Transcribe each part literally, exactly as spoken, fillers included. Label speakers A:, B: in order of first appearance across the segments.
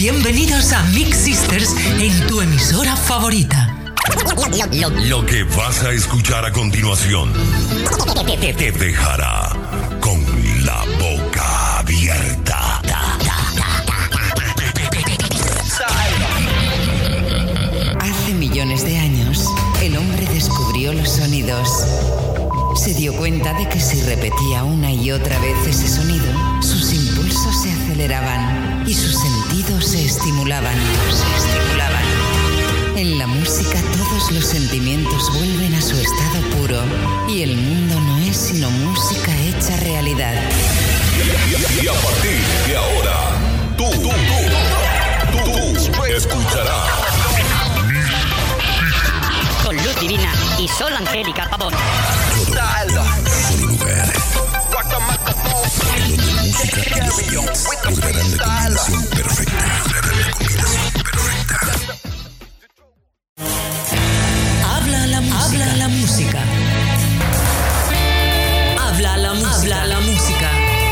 A: Bienvenidos a Mix Sisters en tu emisora favorita.
B: Lo, lo, lo que vas a escuchar a continuación te, te dejará con la boca abierta.
C: Hace millones de años, el hombre descubrió los sonidos. Se dio cuenta de que si repetía una y otra vez ese sonido, sus impulsos se aceleraban y sus sentidos se estimulaban. Se estimulaban. En la música todos los sentimientos vuelven a su estado puro y el mundo no es sino música hecha realidad.
B: Y a partir de ahora, tú, tú, tú, tú, tú escucharás
D: con Luz Divina y Sol Angélica Pavón.
B: Son lugares donde música y los beats lograrán la combinación perfecta. Lograrán la combinación perfecta.
A: Habla la música. Habla la música. Habla la música. Habla la música.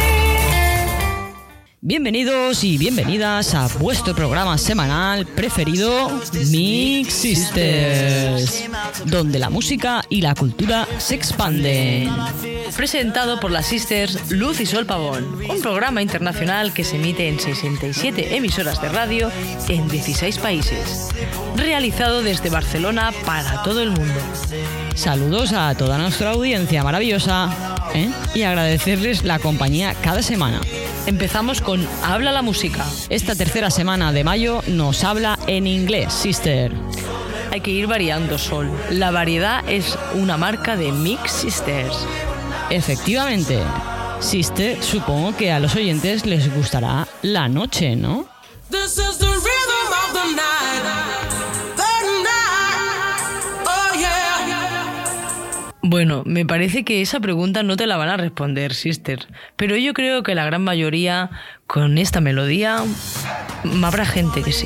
E: Bienvenidos y bienvenidas a vuestro programa semanal preferido, Mix Sisters, donde la música y la cultura se expanden.
F: Presentado por las Sisters Luz y Sol Pavón, un programa internacional que se emite en sesenta y siete emisoras de radio en dieciséis países. Realizado desde Barcelona para todo el mundo.
E: Saludos a toda nuestra audiencia maravillosa, ¿eh? Y agradecerles la compañía cada semana.
F: Empezamos con Habla la música.
E: Esta tercera semana de mayo nos habla en inglés, Sister.
F: Hay que ir variando, Sol. La variedad es una marca de Mix Sisters.
E: Efectivamente. Sister, supongo que a los oyentes les gustará la noche, ¿no?
G: This is the rhythm of the night. The night. Oh yeah.
F: Bueno, me parece que esa pregunta no te la van a responder, Sister. Pero yo creo que la gran mayoría, con esta melodía, habrá gente que sí.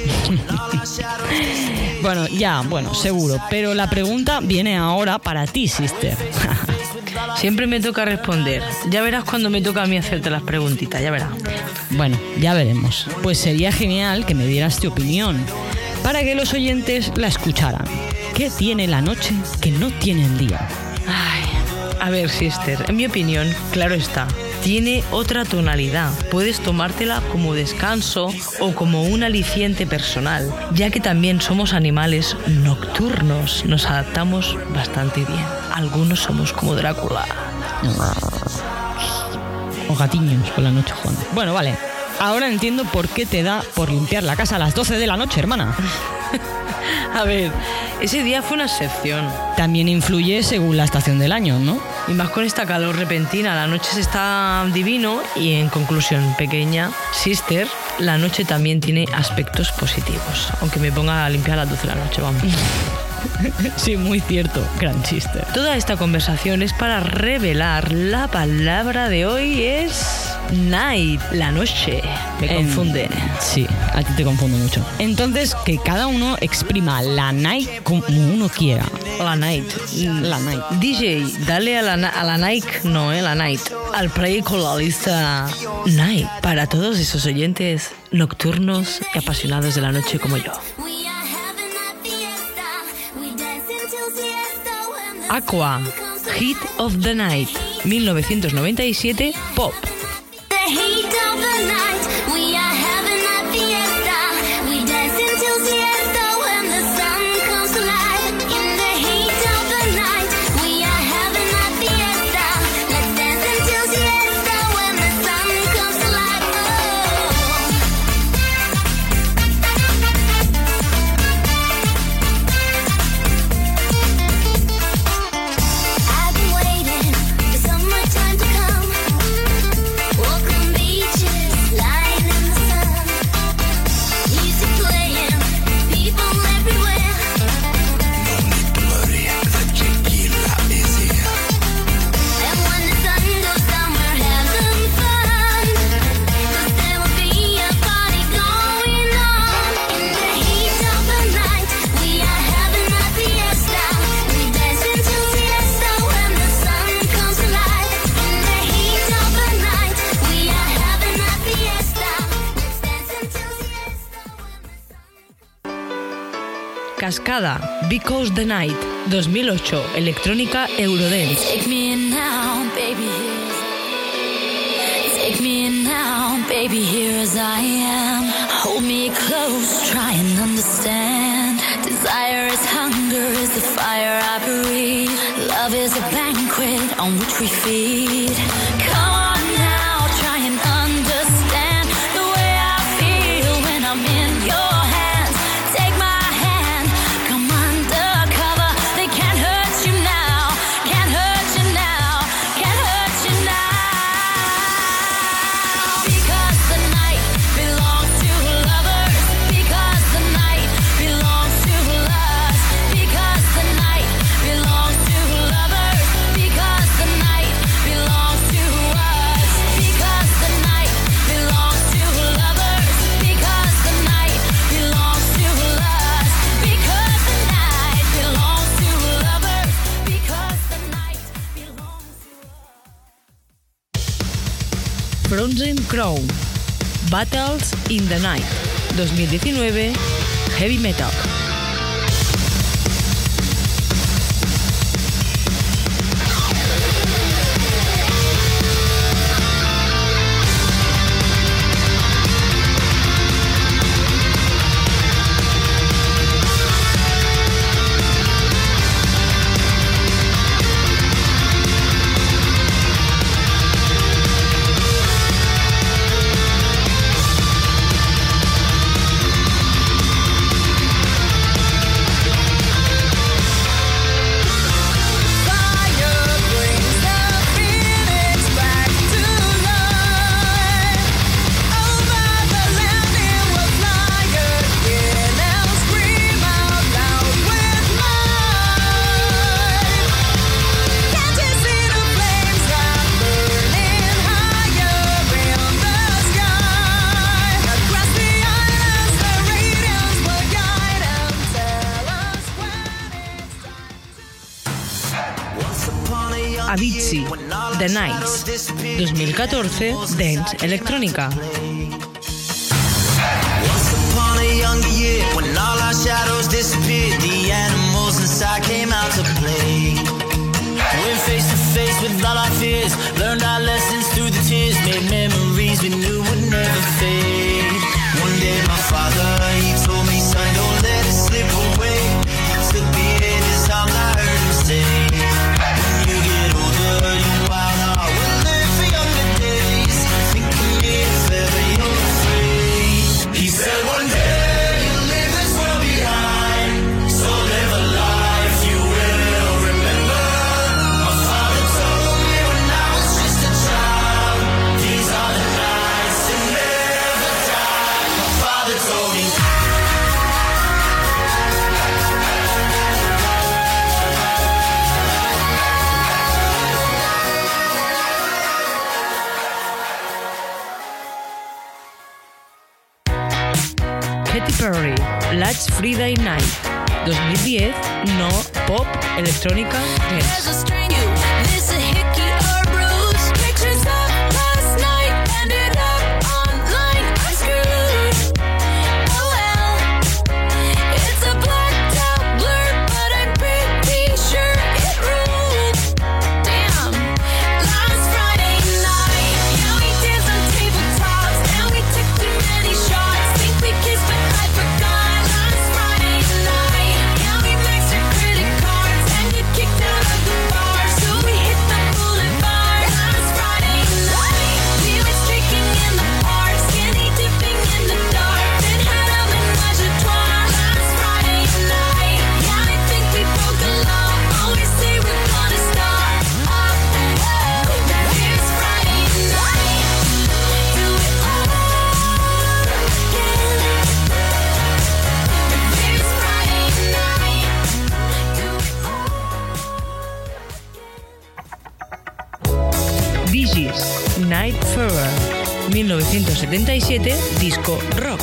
E: Bueno, ya, bueno, seguro. Pero la pregunta viene ahora para ti, Sister.
F: Siempre me toca responder. Ya verás cuando me toca a mí hacerte las preguntitas, ya verás.
E: Bueno, ya veremos. Pues sería genial que me dieras tu opinión para que los oyentes la escucharan. ¿Qué tiene la noche que no tiene el día?
F: Ay, a ver, Sister, en mi opinión, claro está, tiene otra tonalidad. Puedes tomártela como descanso o como un aliciente personal, ya que también somos animales nocturnos. Nos adaptamos bastante bien. Algunos somos como Drácula.
E: O gatiños por la noche, Juan. Bueno, vale. Ahora entiendo por qué te da por limpiar la casa a las doce de la noche, hermana.
F: A ver, ese día fue una excepción.
E: También influye según la estación del año, ¿no?
F: Y más con esta calor repentina, la noche se está divino y, en conclusión pequeña, Sister, la noche también tiene aspectos positivos. Aunque me ponga a limpiar a las doce de la noche, vamos.
E: Sí, muy cierto, gran chiste.
F: Toda esta conversación es para revelar la palabra de hoy es night, la noche. Me
E: En...
F: confunde.
E: Sí, a ti te confunde mucho. Entonces, que cada uno exprima la night como uno quiera.
F: La night.
E: La night.
F: D J, dale a la, a la night, no, eh, la night. Al play con la lista night para todos esos oyentes nocturnos y apasionados de la noche como yo. Aqua, Heat of the Night, mil novecientos noventa y siete, pop. Cascada, Because the Night, dos mil ocho, electrónica Eurodance.
H: Take me in now, baby. Take me in now, baby, here as I am. Hold me close, try and understand. Desire is hunger, is the fire I breathe. Love is a banquet on which we feed. Come on now, try and understand the way I feel when I'm in your hands. Take my hand, come undercover. They can't hurt you now, can't hurt you now, can't hurt you now. Because the night belongs to lovers. Because the night belongs to us. Because the night belongs to lovers. Because the night belongs to us. Because the night belongs to lovers. Because the night belongs to us. Because the night belongs to lovers. Because the night belongs to us.
F: Frozen Crown, Battles in the Night, dos mil diecinueve, Heavy Metal. Avicii, The Nights, dos mil catorce, Dance Electrónica.
I: Once upon a younger year, when all our shadows disappeared, the animals inside came out to play. Went face to face with all our fears, learned our lessons through the tears, made memories we knew would never fade. One day my father, he told me, son, don't let it slip away. He took me in his arms, I heard him say, when you get older, you wild heart will live for younger days. Think of me if ever you're afraid. He said one day you'll leave this world behind, so live a life you will remember. My father told me when I was just a child, these are the nights that never die. My father told me.
F: Katy Perry, Last Friday Night, dos mil diez, no pop, electrónica, dance.
H: As a stranger, this a hickey or bruise. Pictures of last night ended up online. I'm screwed. Oh well, it's a blacked out blur, but I'm pretty sure it ruled. Damn, last Friday night, yeah we danced on tabletops, and we took too many shots. Think we kissed, but I forgot. Last Friday night, yeah we maxed our credit cards and get kicked out of the bar, so we hit the boulevard. Last Friday night, we were streaking in the park, skinny dipping in the dark, then had a menage a trois. Last Friday night, yeah I think we broke the law. Always say we're gonna start up. Here's Friday night, do it all again. Here's Friday night, do it all.
F: Bee Gees, Night Fever, mil novecientos setenta y siete, disco rock.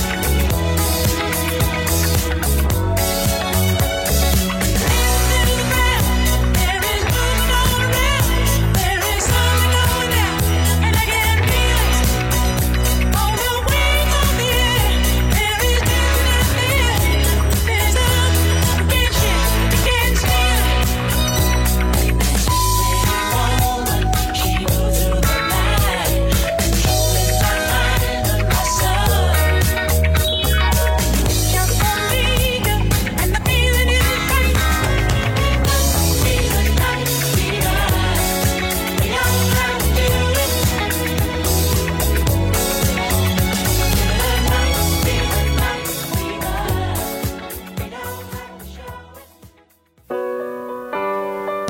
H: Living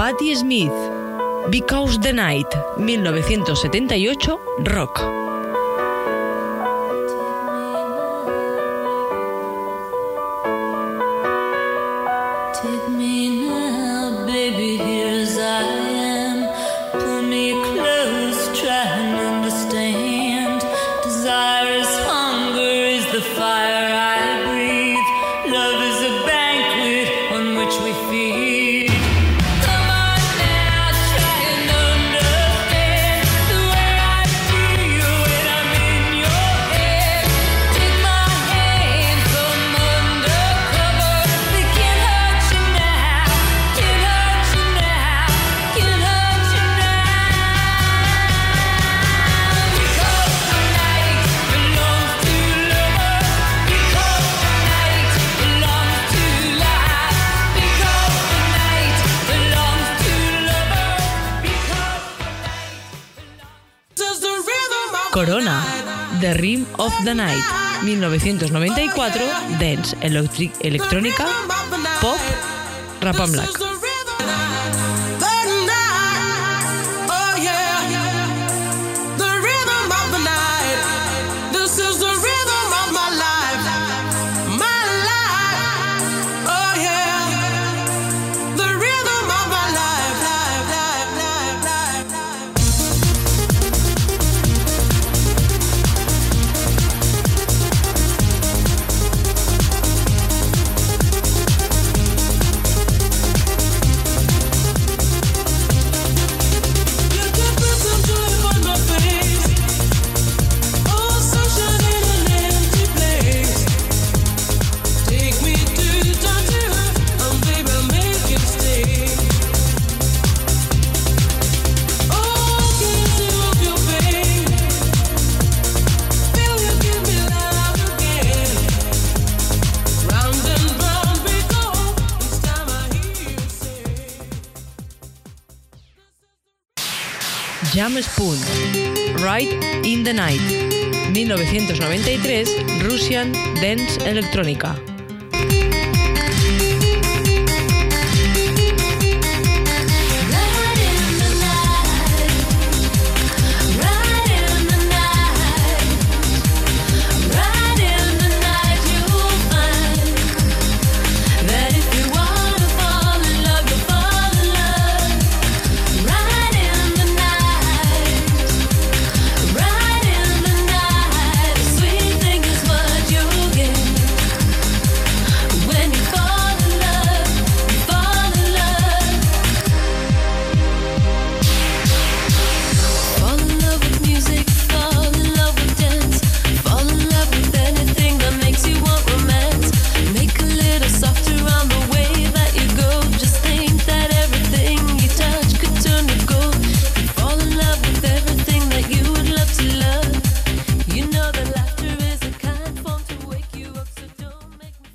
F: Patti Smith, Because the Night, mil novecientos setenta y ocho, rock.
H: Take me now, baby, here as I am. Pull me close, try and understand. Desire is hunger, is the fire I breathe. Love is a banquet on which we feed. Come on now, try and understand the way I feel when I'm in your head. Take my hand from undercover. They can't hurt you now, can't hurt you now, can't hurt you now. Because the night belongs to lovers. Because the night belongs to life. Because the night belongs to lovers. Because
G: Does the rhythm of
F: Corona, The Rhythm of the Night, mil novecientos noventa y cuatro, dance, electri- electrónica, pop, rap and black.
G: the rhythm the night. Oh yeah. The rhythm of the night. This is the rhythm of my life. My life. Oh yeah. The rhythm of my life. Life, life, life, life, life. You can put some joy on my face. Oh, sunshine in an empty place. Take me to touch you, and baby, make it stay. Oh, can you see off your pain? Feel you give me love again. Round and round we go. Each time I hear you say.
F: Jam Spoon, Right in the Night, mil novecientos noventa y tres, Russian Dance Electrónica.
H: Right in the night, right in the night, right in the night, you'll find that if you wanna fall in love, you'll fall in love. Right in the night, right in the night, a sweet thing is what you'll get when you fall in love, you fall in love. Fall in love with music, fall in love with dance, fall in love with anything that makes you want romance. Make a little softer on the way that you go. Just think that everything you touch could turn to gold. You fall in love with everything that you would love to love. You know that laughter is a kind form to wake you up, so don't make me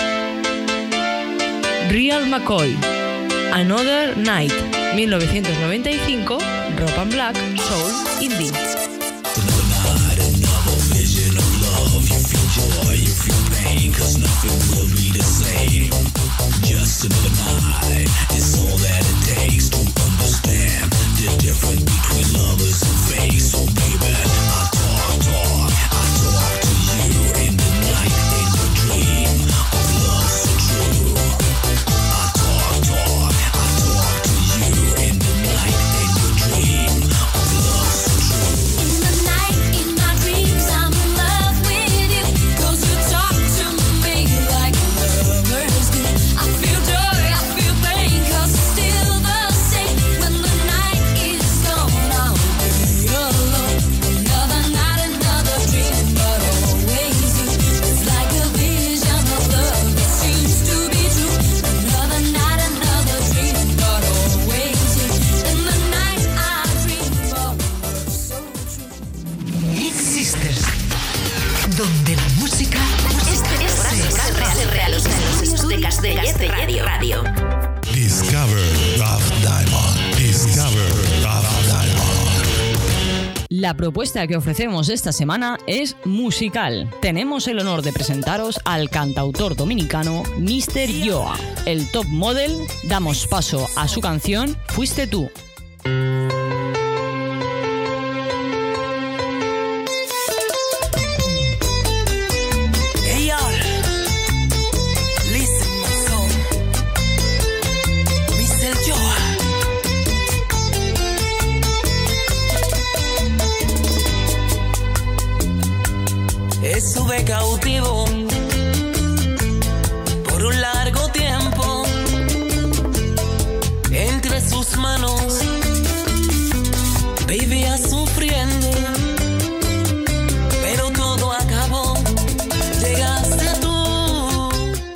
H: feel.
F: Real McCoy, Another Night, mil novecientos noventa y cinco, rock and black, soul, indie.
H: In the night, in my dreams, I'm in love with you. 'Cause you talk to me like
E: La propuesta que ofrecemos esta semana es musical. Tenemos el honor de presentaros al cantautor dominicano mister Yoa. El top model, damos paso a su canción Fuiste tú.
J: Estuve cautivo por un largo tiempo entre sus manos, vivía sufriendo, pero todo acabó, llegaste tú.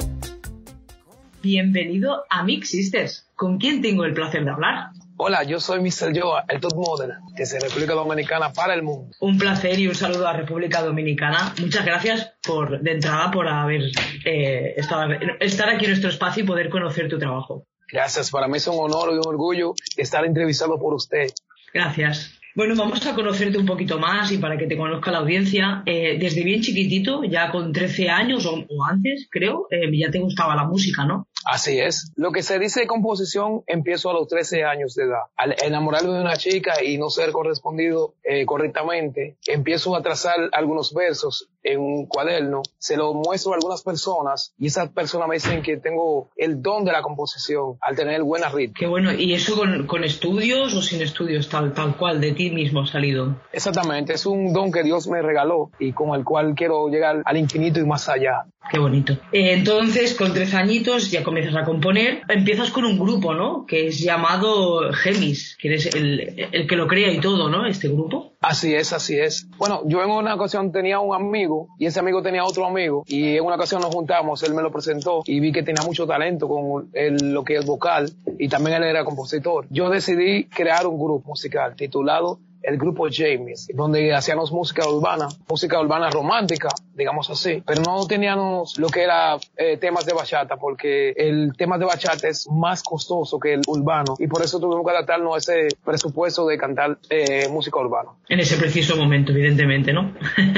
F: Bienvenido a Mix Sisters. ¿Con quién tengo el placer de hablar?
K: Hola, yo soy mister Yoa, el top model desde República Dominicana para el mundo.
F: Un placer y un saludo a República Dominicana. Muchas gracias por, de entrada por haber eh, estado, estar aquí en nuestro espacio y poder conocer tu trabajo.
K: Gracias, para mí es un honor y un orgullo estar entrevistado por usted.
F: Gracias. Bueno, vamos a conocerte un poquito más y para que te conozca la audiencia. Eh, desde bien chiquitito, ya con trece años o, o antes, creo, eh, ya te gustaba la música, ¿no?
K: Así es. Lo que se dice de composición, empiezo a los trece años de edad. Al enamorarme de una chica y no ser correspondido eh, correctamente, empiezo a trazar algunos versos en un cuaderno, se lo muestro a algunas personas y esas personas me dicen que tengo el don de la composición al tener buena ritmo.
F: Qué bueno. ¿Y eso con, con estudios o sin estudios, tal, tal cual, de ti mismo ha salido?
K: Exactamente. Es un don que Dios me regaló y con el cual quiero llegar al infinito y más allá.
F: Qué bonito. Eh, entonces, con trece añitos ya comienzas a componer. Empiezas con un grupo, ¿no? Que es llamado Gemis, que eres el, el que lo crea y todo, ¿no? Este grupo.
K: Así es, así es. Bueno, yo en una ocasión tenía un amigo y ese amigo tenía otro amigo y en una ocasión nos juntamos, él me lo presentó y vi que tenía mucho talento con el, lo que es vocal y también él era compositor. Yo decidí crear un grupo musical titulado el grupo James, donde hacíamos música urbana, música urbana romántica, digamos así, pero no teníamos lo que era eh, temas de bachata, porque el tema de bachata es más costoso que el urbano, y por eso tuvimos que adaptarnos a ese presupuesto de cantar eh, música urbana.
F: En ese preciso momento, evidentemente, ¿no?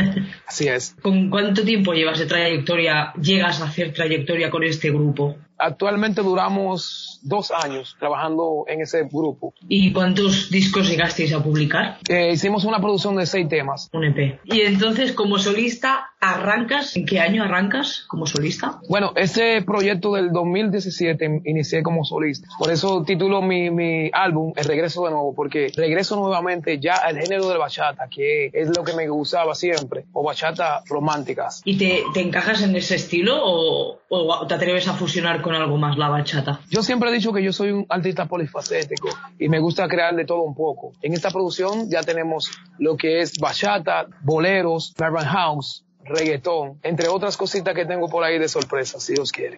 K: Así es.
F: ¿Con cuánto tiempo llevas de trayectoria, llegas a hacer trayectoria con este grupo?
K: Actualmente duramos dos años trabajando en ese grupo.
F: ¿Y cuántos discos llegasteis a publicar?
K: Eh, hicimos una producción de seis temas.
F: Un E P. Y entonces, como solista, ¿arrancas? ¿En qué año arrancas como solista?
K: Bueno, este proyecto del dos mil diecisiete inicié como solista. Por eso titulo mi, mi álbum El Regreso de Nuevo, porque regreso nuevamente ya al género de bachata, que es lo que me gustaba siempre, o bachata románticas.
F: ¿Y te, te encajas en ese estilo o, o te atreves a fusionar con algo más la bachata?
K: Yo siempre he dicho que yo soy un artista polifacético y me gusta crear de todo un poco. En esta producción ya tenemos lo que es bachata, boleros, urban house, reggaetón, entre otras cositas que tengo por ahí de sorpresa, si Dios quiere.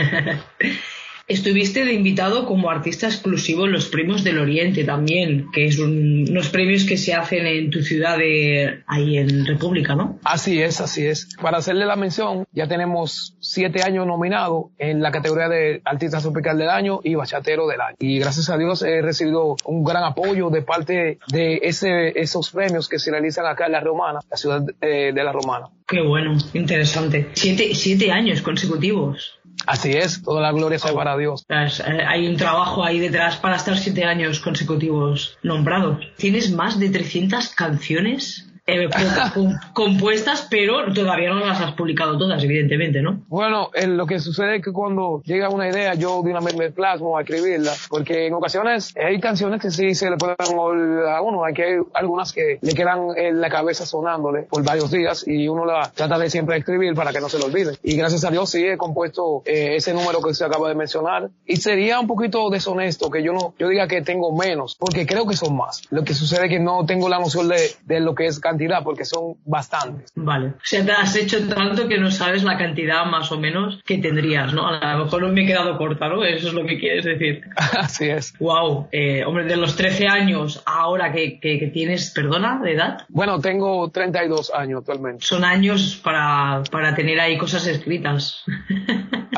F: Estuviste de invitado como artista exclusivo en los Premios del Oriente también, que es un, unos premios que se hacen en tu ciudad de ahí en República, ¿no?
K: Así es, así es. Para hacerle la mención, ya tenemos siete años nominados en la categoría de Artista Tropical del Año y Bachatero del Año. Y gracias a Dios he recibido un gran apoyo de parte de ese, esos premios que se realizan acá en La Romana, la ciudad eh, de La Romana.
F: Qué bueno, interesante. Siete, siete años consecutivos.
K: Así es, toda la gloria sea para Dios.
F: Hay un trabajo ahí detrás para estar siete años consecutivos nombrados. Tienes más de trescientas canciones eh, compuestas, pero todavía no las has publicado todas, evidentemente, ¿no?
K: Bueno, eh, lo que sucede es que cuando llega una idea, yo de una vez me plasmo a escribirla, porque en ocasiones hay canciones que sí se le pueden olvidar a uno, hay que hay algunas que le quedan en la cabeza sonándole por varios días y uno la trata de siempre escribir para que no se lo olvide. Y gracias a Dios sí he compuesto eh, ese número que se acaba de mencionar, y sería un poquito deshonesto que yo no yo diga que tengo menos, porque creo que son más. Lo que sucede es que no tengo la noción de, de lo que es cantidad, porque son bastantes.
F: Vale. O sea, te has hecho tanto que no sabes la cantidad más o menos que tendrías, ¿no? A lo mejor me he quedado corta, ¿no? Eso es lo que quieres decir.
K: Así es.
F: Wow. Eh, hombre, de los trece años ahora que, que, que tienes, perdona, de edad.
K: Bueno, tengo treinta y dos años actualmente.
F: Son años para, para tener ahí cosas escritas.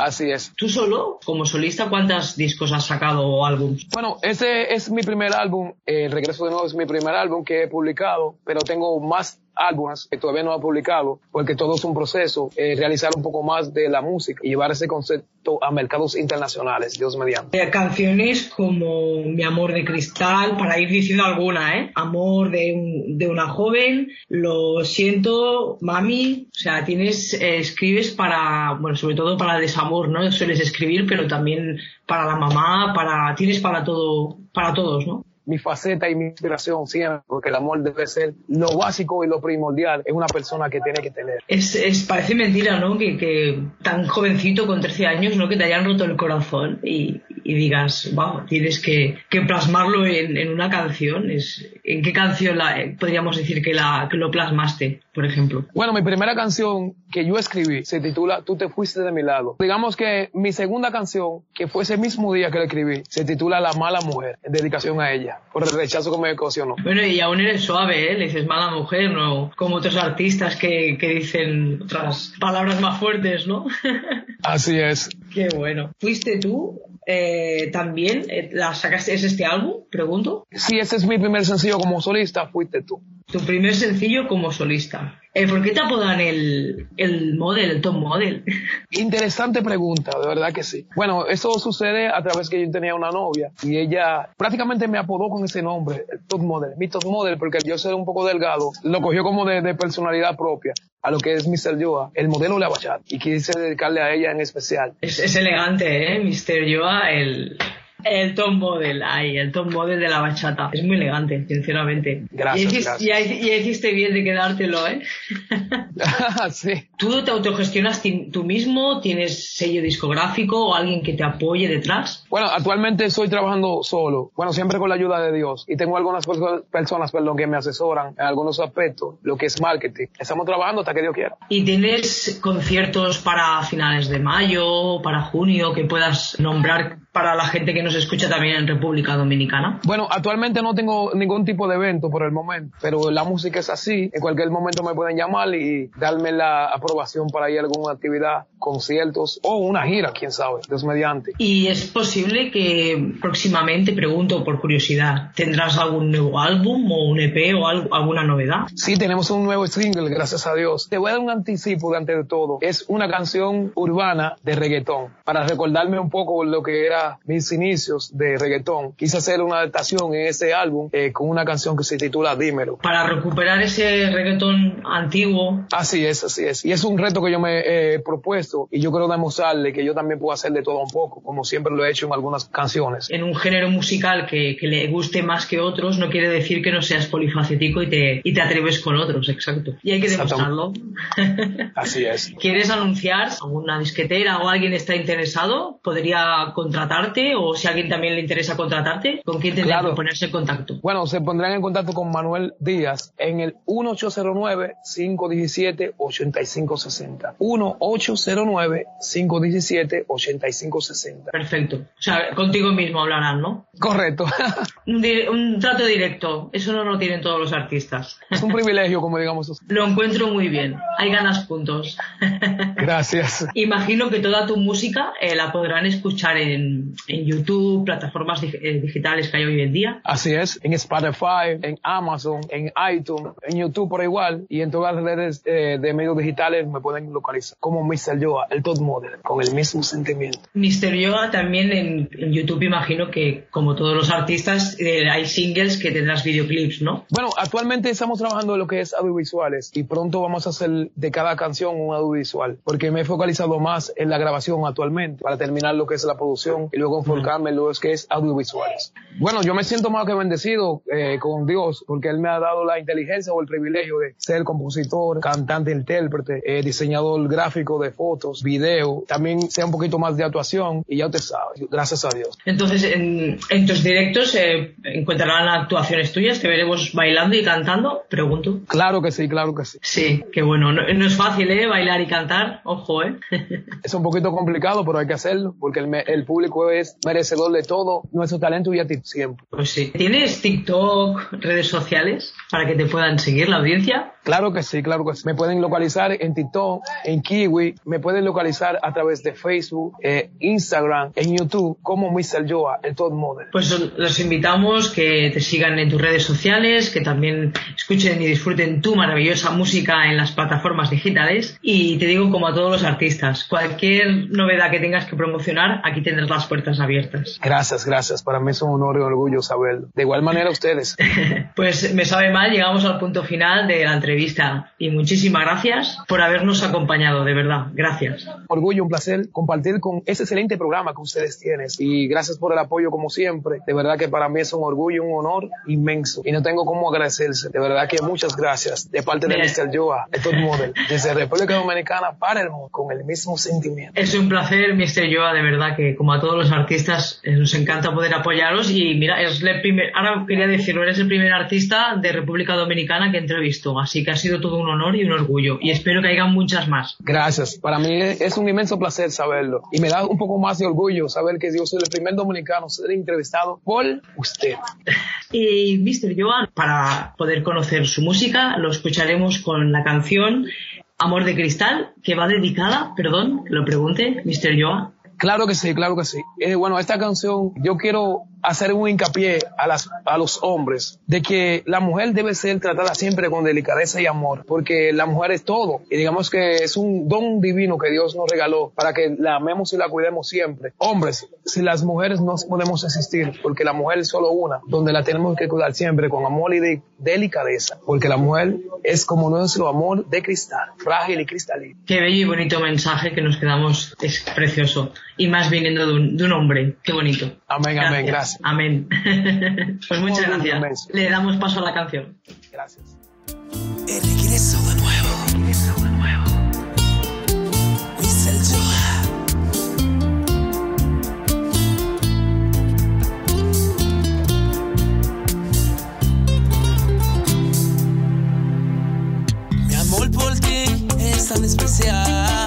K: Así es.
F: ¿Tú solo, como solista, cuántos discos has sacado o álbumes?
K: Bueno, ese es mi primer álbum, eh, El Regreso de Nuevo es mi primer álbum que he publicado, pero tengo más álbumes que todavía no he publicado, porque todo es un proceso, eh, realizar un poco más de la música y llevar ese concepto a mercados internacionales, Dios mediante.
F: Eh, canciones como Mi amor de cristal, para ir diciendo alguna, ¿eh? Amor de, un, de una joven, Lo siento, mami, o sea, tienes, eh, escribes para, bueno, sobre todo para el desamor, ¿no? Sueles escribir, pero también para la mamá, para, tienes para todo, para todos, ¿no?
K: Mi faceta y mi inspiración siempre, porque el amor debe ser lo básico y lo primordial en una persona que tiene que tener.
F: Es, es parece mentira, ¿no? Que, que tan jovencito, con trece años, ¿no? Que te hayan roto el corazón y, y digas, wow, tienes que, que plasmarlo en, en una canción. Es, ¿en qué canción la, podríamos decir que, la, que lo plasmaste, por ejemplo?
K: Bueno, mi primera canción que yo escribí se titula Tú te fuiste de mi lado. Digamos que mi segunda canción, que fue ese mismo día que la escribí, se titula La mala mujer, en dedicación a ella, por el rechazo que me ocasionó.
F: Bueno, y aún eres suave, ¿eh? Le dices mala mujer, no como otros artistas que, que dicen otras palabras más fuertes, ¿no?
K: Así es.
F: Qué bueno. ¿Fuiste tú eh, también? Eh, ¿La sacaste, es este álbum? Pregunto.
K: Sí, ese es mi primer sencillo como solista, Fuiste tú.
F: Tu primer sencillo como solista. Eh, ¿Por qué te apodan el, el model, el top model?
K: Interesante pregunta, de verdad que sí. Bueno, eso sucede a través que yo tenía una novia y ella prácticamente me apodó con ese nombre, el top model, mi top model, porque yo soy un poco delgado, lo cogió como de, de personalidad propia a lo que es mister Joa, el modelo de la bachata, y quise dedicarle a ella en especial.
F: Es, es elegante, ¿eh? mister Joa, el... El top model, ay, el top model de la bachata. Es muy elegante, sinceramente.
K: Gracias,
F: y hiciste,
K: gracias.
F: Y, y hiciste bien de quedártelo, ¿eh?
K: Sí.
F: ¿Tú te autogestionas tú mismo? ¿Tienes sello discográfico o alguien que te apoye detrás?
K: Bueno, actualmente estoy trabajando solo. Bueno, siempre con la ayuda de Dios. Y tengo algunas perso- personas, perdón, que me asesoran en algunos aspectos, lo que es marketing. Estamos trabajando hasta que Dios quiera.
F: ¿Y tienes conciertos para finales de mayo, para junio, que puedas nombrar para la gente que nos escucha también en República Dominicana?
K: Bueno, actualmente no tengo ningún tipo de evento por el momento, pero la música es así. En cualquier momento me pueden llamar y darme la aprobación para ir a alguna actividad, conciertos o una gira, quién sabe, Dios mediante.
F: ¿Y es posible que próximamente, pregunto por curiosidad, tendrás algún nuevo álbum o un E P o algo, alguna novedad?
K: Sí, tenemos un nuevo single, gracias a Dios. Te voy a dar un anticipo de antes de todo. Es una canción urbana de reggaetón, para recordarme un poco lo que era mis inicios de reggaetón. Quise hacer una adaptación en ese álbum eh, con una canción que se titula Dímelo.
F: Para recuperar ese reggaetón antiguo.
K: Así es, así es. Y es un reto que yo me he eh, propuesto y yo quiero demostrarle que yo también puedo hacer de todo un poco, como siempre lo he hecho en algunas canciones.
F: En un género musical que, que le guste más que otros no quiere decir que no seas polifacético y te, y te atreves con otros, exacto. Y hay que demostrarlo.
K: Así es.
F: ¿Quieres anunciar alguna disquetera o alguien está interesado? ¿Podría contratarte? O si a alguien también le interesa contratarte, ¿con quién tendría
K: Claro.
F: que ponerse en contacto?
K: Bueno, se pondrán en contacto con Manuel Díaz en el uno ocho cero nueve, cinco uno siete, ocho cinco seis cero. uno ocho cero nueve, cinco uno siete, ocho cinco seis cero.
F: Perfecto. O sea, contigo mismo hablarán, ¿no?
K: Correcto.
F: Un, di- un trato directo. Eso no lo tienen todos los artistas.
K: Es un privilegio, como digamos.
F: Lo encuentro muy bien. Hay ganas puntos.
K: Gracias.
F: Imagino que toda tu música eh, la podrán escuchar en, en YouTube, plataformas dig- eh, digitales que hay hoy en día.
K: Así es, en Spotify, en Amazon, en iTunes, en YouTube por igual y en todas las redes eh, de medios digitales me pueden localizar como mister Joa, el top model, con el mismo sentimiento.
F: mister Yoga también en, en YouTube imagino que, como todos los artistas, eh, hay singles que tendrás videoclips, ¿no?
K: Bueno, actualmente estamos trabajando en lo que es audiovisuales y pronto vamos a hacer de cada canción un audiovisual, porque me he focalizado más en la grabación actualmente para terminar lo que es la producción y luego enfocarme en lo que es audiovisuales. Bueno, yo me siento más que bendecido eh, con Dios porque Él me ha dado la inteligencia o el privilegio de ser compositor, cantante, intérprete, eh, diseñador gráfico de fotos, video, también sea un poquito más de actuación y ya usted sabe, gracias a Dios.
F: Entonces, en, en tus directos eh, encontrarán actuaciones tuyas, te veremos bailando y cantando, pregunto.
K: Claro que sí, claro que sí.
F: Sí, qué bueno. No, no es fácil, ¿eh? Bailar y cantar, ojo, ¿eh?
K: Es un poquito complicado, pero hay que hacerlo porque el, me- el público es merecedor de todo nuestro talento y a ti siempre.
F: Pues sí. ¿Tienes TikTok, redes sociales para que te puedan seguir la audiencia?
K: Claro que sí, claro que sí. Me Me pueden localizar en TikTok, en Kiwi, me pueden localizar a través de Facebook, eh, Instagram, en YouTube, como mister Joa, el Top Model.
F: Pues los invitamos que te sigan en tus redes sociales, que también escuchen y disfruten tu maravillosa música en las plataformas digitales. Y te digo, como a todos los artistas, cualquier novedad que tengas que promocionar, aquí tendrás las puertas abiertas.
K: Gracias, gracias. Para mí es un honor y un orgullo saberlo. De igual manera ustedes.
F: Pues me sabe mal, llegamos al punto final de la entrevista. Y muchísimas gracias por habernos acompañado, de verdad. Gracias.
K: Orgullo, un placer compartir con ese excelente programa que ustedes tienen. Y gracias por el apoyo como siempre. De verdad que para mí es un orgullo, un honor inmenso. Y no tengo cómo agradecerse. De verdad que muchas gracias de parte de mister Joa, el Top Model, desde República Dominicana para el mundo, con el mismo sentimiento.
F: Es un placer, mister Joa, de verdad que como a todos los artistas eh, nos encanta poder apoyaros. Y mira, es el primer, ahora quería decirlo, eres el primer artista de República Dominicana que entrevisto. Así que ha sido todo un honor y un orgullo. Y espero que haya muchas más.
K: Gracias. Para mí es un inmenso placer saberlo. Y me da un poco más de orgullo saber que yo soy el primer dominicano a ser entrevistado por usted.
F: Y mister Joa, para poder conocer su música, lo escucharemos con la canción Amor de Cristal, que va dedicada, perdón, que lo pregunte, mister Joa.
K: Claro que sí, claro que sí. Eh, bueno, esta canción yo quiero hacer un hincapié a, las, a los hombres de que la mujer debe ser tratada siempre con delicadeza y amor, porque la mujer es todo y digamos que es un don divino que Dios nos regaló para que la amemos y la cuidemos siempre. Hombres, si las mujeres no podemos existir, porque la mujer es solo una, donde la tenemos que cuidar siempre con amor y de, delicadeza, porque la mujer es como nuestro amor de cristal, frágil y cristalino.
F: Qué bello y bonito mensaje que nos quedamos, es precioso, y más viniendo de un, de un hombre. Qué bonito.
K: Amén, gracias. Amén, gracias.
F: Amén. Pues muchas gracias. Le damos paso a la canción.
K: Gracias.
J: El regreso de nuevo. El regreso de nuevo. mister Joa. Mi amor por ti es tan especial,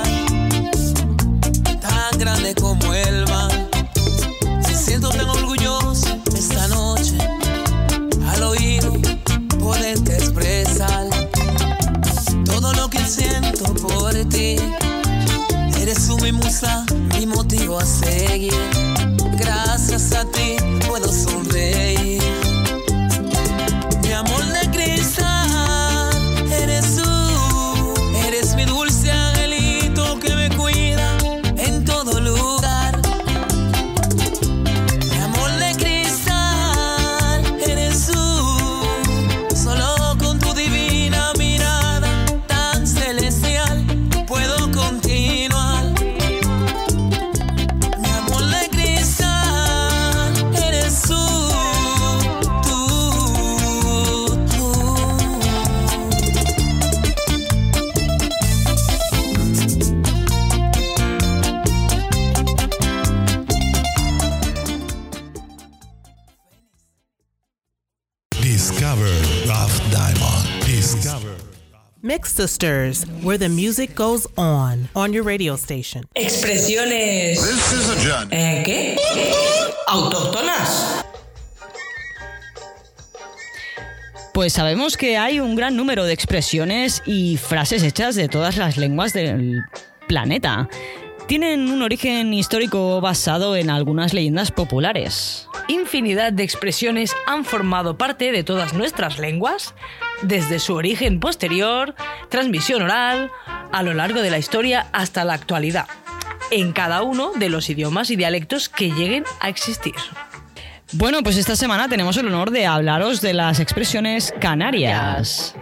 J: tan grande como el mar. Siento tan orgulloso esta noche al oído poderte expresar todo lo que siento por ti. Eres tú mi musa, mi motivo a seguir. Gracias a ti puedo sonreír. Mi amor de cristal, eres tú. Eres mi dulce angelito que me cuida en todo lugar.
L: Mix Sisters, where the music goes on, on your radio station.
A: Expresiones. ¿Eh, qué? Autóctonas.
E: Pues sabemos que hay un gran número de expresiones y frases hechas de todas las lenguas del planeta. Tienen un origen histórico basado en algunas leyendas populares.
F: Infinidad de expresiones han formado parte de todas nuestras lenguas, desde su origen posterior, transmisión oral, a lo largo de la historia hasta la actualidad, en cada uno de los idiomas y dialectos que lleguen a existir.
E: Bueno, pues esta semana tenemos el honor de hablaros de las expresiones canarias.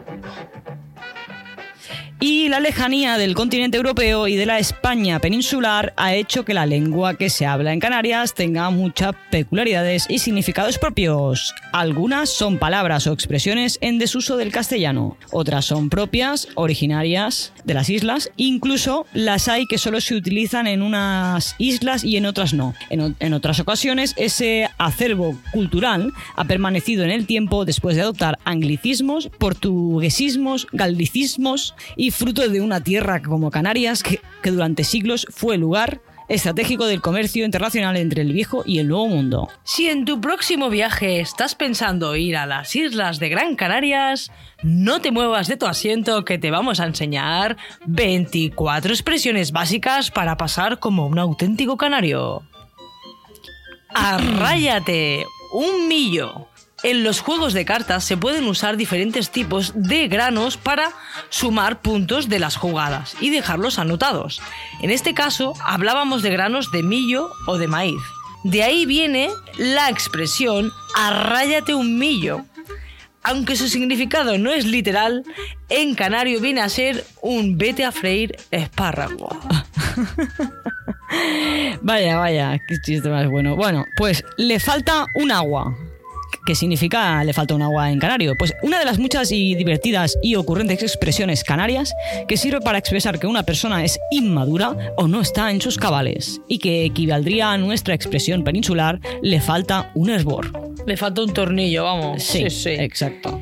E: Y la lejanía del continente europeo y de la España peninsular ha hecho que la lengua que se habla en Canarias tenga muchas peculiaridades y significados propios. Algunas son palabras o expresiones en desuso del castellano, otras son propias, originarias de las islas, incluso las hay que solo se utilizan en unas islas y en otras no. En, en otras ocasiones, ese acervo cultural ha permanecido en el tiempo después de adoptar anglicismos, portuguesismos, galicismos y fruto de una tierra como Canarias que, que durante siglos fue lugar estratégico del comercio internacional entre el viejo y el nuevo mundo.
F: Si en tu próximo viaje estás pensando ir a las islas de Gran Canarias, no te muevas de tu asiento que te vamos a enseñar veinticuatro expresiones básicas para pasar como un auténtico canario. Arráyate, un millo. En los juegos de cartas se pueden usar diferentes tipos de granos para sumar puntos de las jugadas y dejarlos anotados. En este caso, hablábamos de granos de millo o de maíz. De ahí viene la expresión arráyate un millo. Aunque su significado no es literal, en canario viene a ser un vete a freír espárrago.
E: Vaya, vaya, qué chiste más bueno. Bueno, pues le falta un agua. ¿Qué significa le falta un agua en canario? Pues una de las muchas y divertidas y ocurrentes expresiones canarias que sirve para expresar que una persona es inmadura o no está en sus cabales y que equivaldría a nuestra expresión peninsular le falta un hervor.
F: Le falta un tornillo, vamos.
E: Sí, sí, sí. Exacto.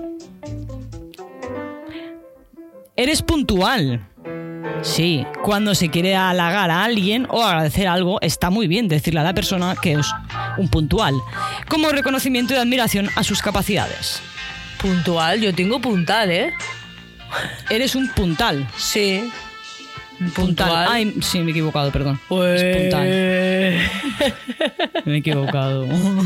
E: Eres puntual. Sí, cuando se quiere halagar a alguien o agradecer algo, está muy bien decirle a la persona que es un puntual, como reconocimiento y admiración a sus capacidades.
F: Puntual, yo tengo puntal, ¿eh?
E: Eres un puntal.
F: Sí.
E: Puntal.
F: Puntual.
E: Ay, sí, me he equivocado, perdón.
F: Pues...
E: Es puntal. Me he equivocado.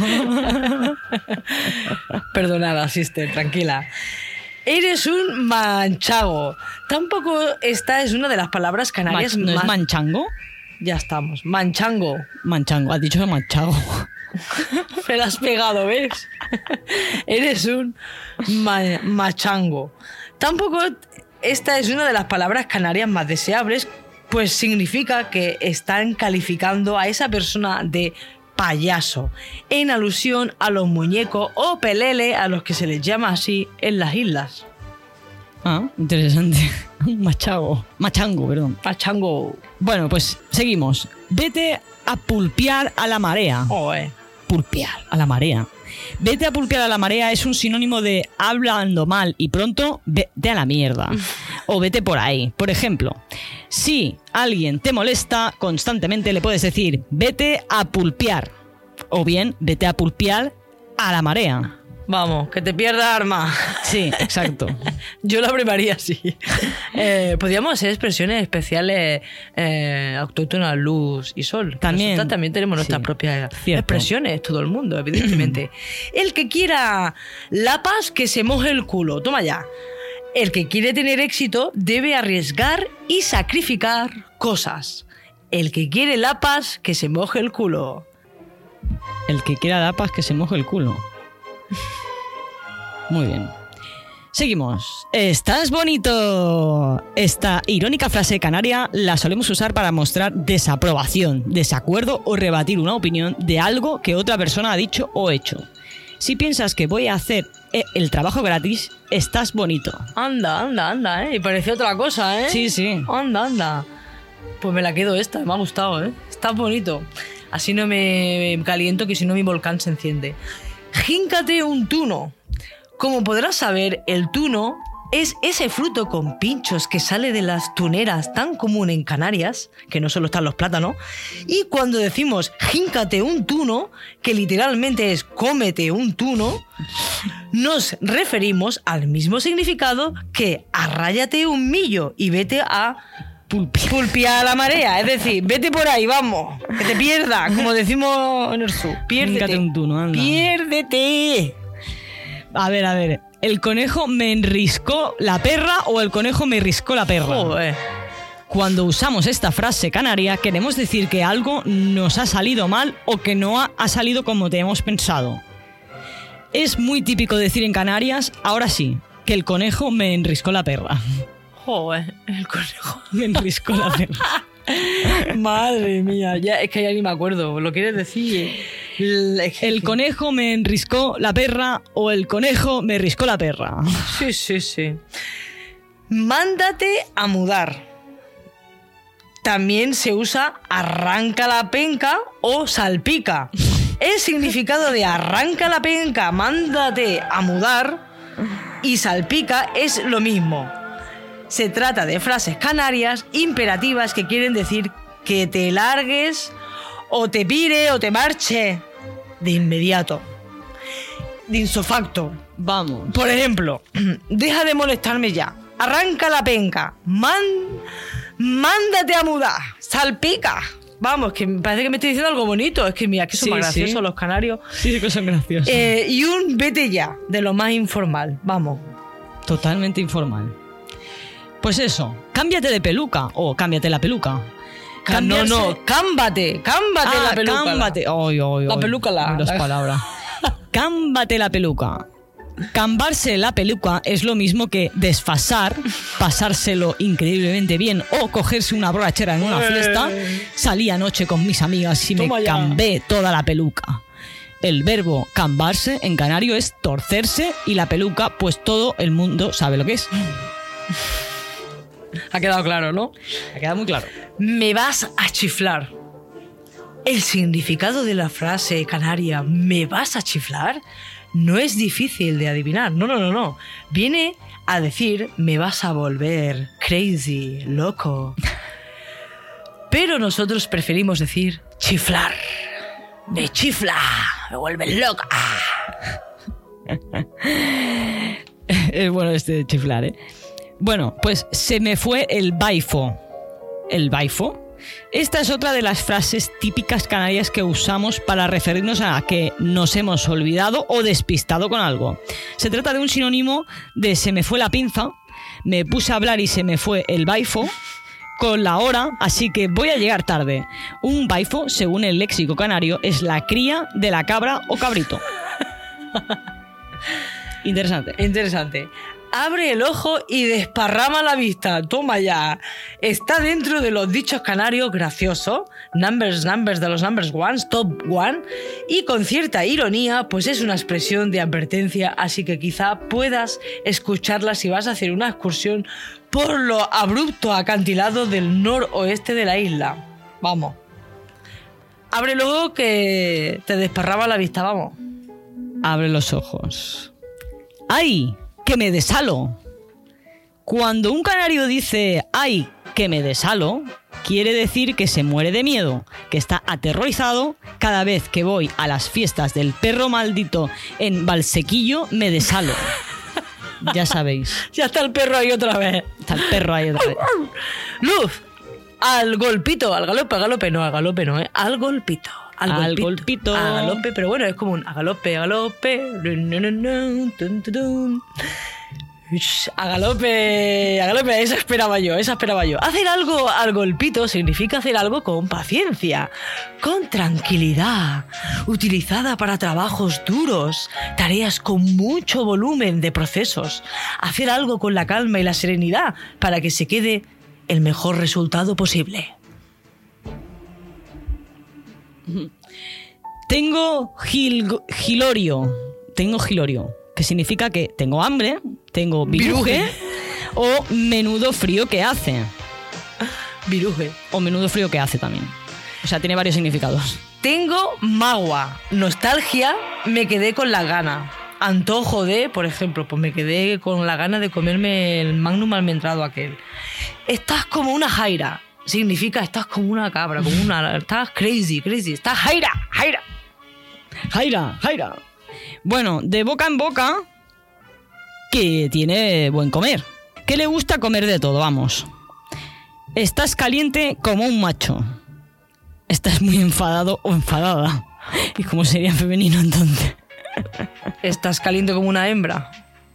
F: Perdonada, sister, tranquila. Eres un manchago. Tampoco esta es una de las palabras canarias
E: ¿No
F: más...
E: es manchango?
F: Ya estamos. Manchango.
E: Manchango. Has dicho manchago.
F: Me la has pegado, ¿ves? Eres un ma- machango. Tampoco esta es una de las palabras canarias más deseables, pues significa que están calificando a esa persona de payaso, en alusión a los muñecos o pelele a los que se les llama así en las islas.
E: Ah, interesante. Un machago. Machango, perdón.
F: Machango.
E: Bueno, pues seguimos. Vete a pulpear a la marea.
F: Oh, eh.
E: Pulpear a la marea. Vete a pulpear a la marea es un sinónimo de hablando mal y pronto, vete a la mierda. O vete por ahí. Por ejemplo, si alguien te molesta constantemente, le puedes decir vete a pulpear. O bien, vete a pulpear a la marea.
F: Vamos, que te pierda arma.
E: Sí, exacto.
F: Yo lo abrevaría así. Eh, podríamos hacer expresiones especiales eh, autóctonas, luz y sol.
E: También,
F: nosotras también tenemos nuestras
E: sí,
F: propias
E: cierto.
F: expresiones, todo el mundo, evidentemente. El que quiera lapas, que se moje el culo. Toma ya. El que quiere tener éxito debe arriesgar y sacrificar cosas. El que quiere lapas, que se moje el culo.
E: El que quiera lapas, que se moje el culo. Muy bien. Seguimos. ¡Estás bonito! Esta irónica frase canaria la solemos usar para mostrar desaprobación, desacuerdo o rebatir una opinión de algo que otra persona ha dicho o hecho. Si piensas que voy a hacer el trabajo gratis, estás bonito.
F: Anda, anda, anda, ¿eh? Y parecía otra cosa, ¿eh?
E: Sí, sí.
F: Anda, anda. Pues me la quedo esta, me ha gustado, ¿eh? Está bonito. Así no me caliento, que si no mi volcán se enciende. Híncate un tuno. Como podrás saber, el tuno es ese fruto con pinchos que sale de las tuneras tan común en Canarias, que no solo están los plátanos, y cuando decimos híncate un tuno, que literalmente es cómete un tuno, nos referimos al mismo significado que arráyate un millo y vete a pulpear, pulpear a la marea, es decir, vete por ahí, vamos, que te pierda, como decimos en el sur, piérdete,
E: Híncate un tuno, anda.
F: Piérdete.
E: A ver, a ver. ¿El conejo me enriscó la perra o el conejo me riscó la perra?
F: Joder.
E: Cuando usamos esta frase canaria, queremos decir que algo nos ha salido mal o que no ha, ha salido como teníamos pensado. Es muy típico decir en Canarias, ahora sí, que el conejo me enriscó la perra.
F: Joder, el conejo
E: me enriscó la perra.
F: Madre mía, ya es que ya ni me acuerdo. ¿Lo quieres decir?
E: El, el conejo me enriscó la perra o el conejo me riscó la perra.
F: Sí, sí, sí. Mándate a mudar. También se usa arranca la penca o salpica. El significado de arranca la penca, mándate a mudar y salpica es lo mismo. Se trata de frases canarias imperativas que quieren decir que te largues o te pire o te marche de inmediato. De insofacto.
E: Vamos.
F: Por ejemplo, deja de molestarme ya. Arranca la penca. Man, mándate a mudar. Salpica. Vamos, que me parece que me estoy diciendo algo bonito. Es que mira, que son
E: Sí,
F: más graciosos
E: sí.
F: los canarios.
E: Sí, que son graciosos.
F: Eh, y un vete ya, de lo más informal. Vamos.
E: Totalmente informal. Pues eso, cámbiate de peluca o cámbiate la peluca.
F: Ca- No,
E: Cambiarse-
F: no, cámbate, cámbate
E: Ah,
F: la peluca.
E: cámbate. Ay, ay,
F: La
E: ay.
F: peluca la-
E: Las
F: la-
E: palabras. Cámbate la peluca. Cambarse la peluca es lo mismo que desfasar, pasárselo increíblemente bien o cogerse una borrachera en una fiesta. Salí anoche con mis amigas y me
F: Toma ya.
E: cambé toda la peluca. El verbo cambarse en canario es torcerse y la peluca, pues todo el mundo sabe lo que es.
F: Ha quedado claro, ¿no?
E: Ha quedado muy claro.
F: Me vas a chiflar. El significado de la frase canaria ¿me vas a chiflar? No es difícil de adivinar. No, no, no, no. Viene a decir me vas a volver crazy, loco. Pero nosotros preferimos decir chiflar. Me chifla, me vuelve loca.
E: Es bueno este chiflar, ¿eh? Bueno, pues se me fue el baifo. ¿El baifo? Esta es otra de las frases típicas canarias que usamos para referirnos a que nos hemos olvidado o despistado con algo. Se trata de un sinónimo de se me fue la pinza, me puse a hablar y se me fue el baifo, con la hora, así que voy a llegar tarde. Un baifo, según el léxico canario, es la cría de la cabra o cabrito. Interesante.
F: Interesante. Abre el ojo y desparrama la vista. Toma ya. Está dentro de los dichos canarios graciosos. Numbers, numbers de los numbers ones, top one. Y con cierta ironía, pues es una expresión de advertencia, así que quizá puedas escucharla si vas a hacer una excursión por lo abrupto acantilado del noroeste de la isla. Vamos. Abre el ojo que te desparrama la vista, vamos.
E: Abre los ojos. ¡Ay, que me desalo! Cuando un canario dice ¡ay, que me desalo!, quiere decir que se muere de miedo, que está aterrorizado. Cada vez que voy a las fiestas del perro maldito en Valsequillo, me desalo. Ya sabéis.
F: Ya está el perro ahí otra vez.
E: Está el perro ahí otra vez.
F: Luz, al golpito, al galope, al galope, no, al galope no, ¿eh? Al golpito. Al,
E: Al
F: golpito.
E: golpito.
F: A galope, pero bueno, es como un a galope, a galope. No, no, no, tun, tun, tun. Ush, A galope, a galope, esa esperaba yo, esa esperaba yo. Hacer algo al golpito significa hacer algo con paciencia, con tranquilidad, utilizada para trabajos duros, tareas con mucho volumen de procesos. Hacer algo con la calma y la serenidad para que se quede el mejor resultado posible.
E: Tengo gil- gilorio. Tengo gilorio. Que significa que tengo hambre, tengo viruje,
F: Viruje.
E: o menudo frío que hace.
F: Viruje.
E: O menudo frío que hace también. O sea, tiene varios significados.
F: Tengo magua, nostalgia, me quedé con la gana. Antojo de, por ejemplo, pues me quedé con la gana de comerme el magnum almendrado aquel. Estás como una jaira. Significa estás como una cabra, como una... Estás crazy, crazy. Estás jaira, jaira.
E: Jaira, Jaira. Bueno, de boca en boca, que tiene buen comer. Que le gusta comer de todo, vamos. Estás caliente como un macho. Estás muy enfadado o enfadada. ¿Y cómo sería femenino entonces?
F: Estás caliente como una hembra.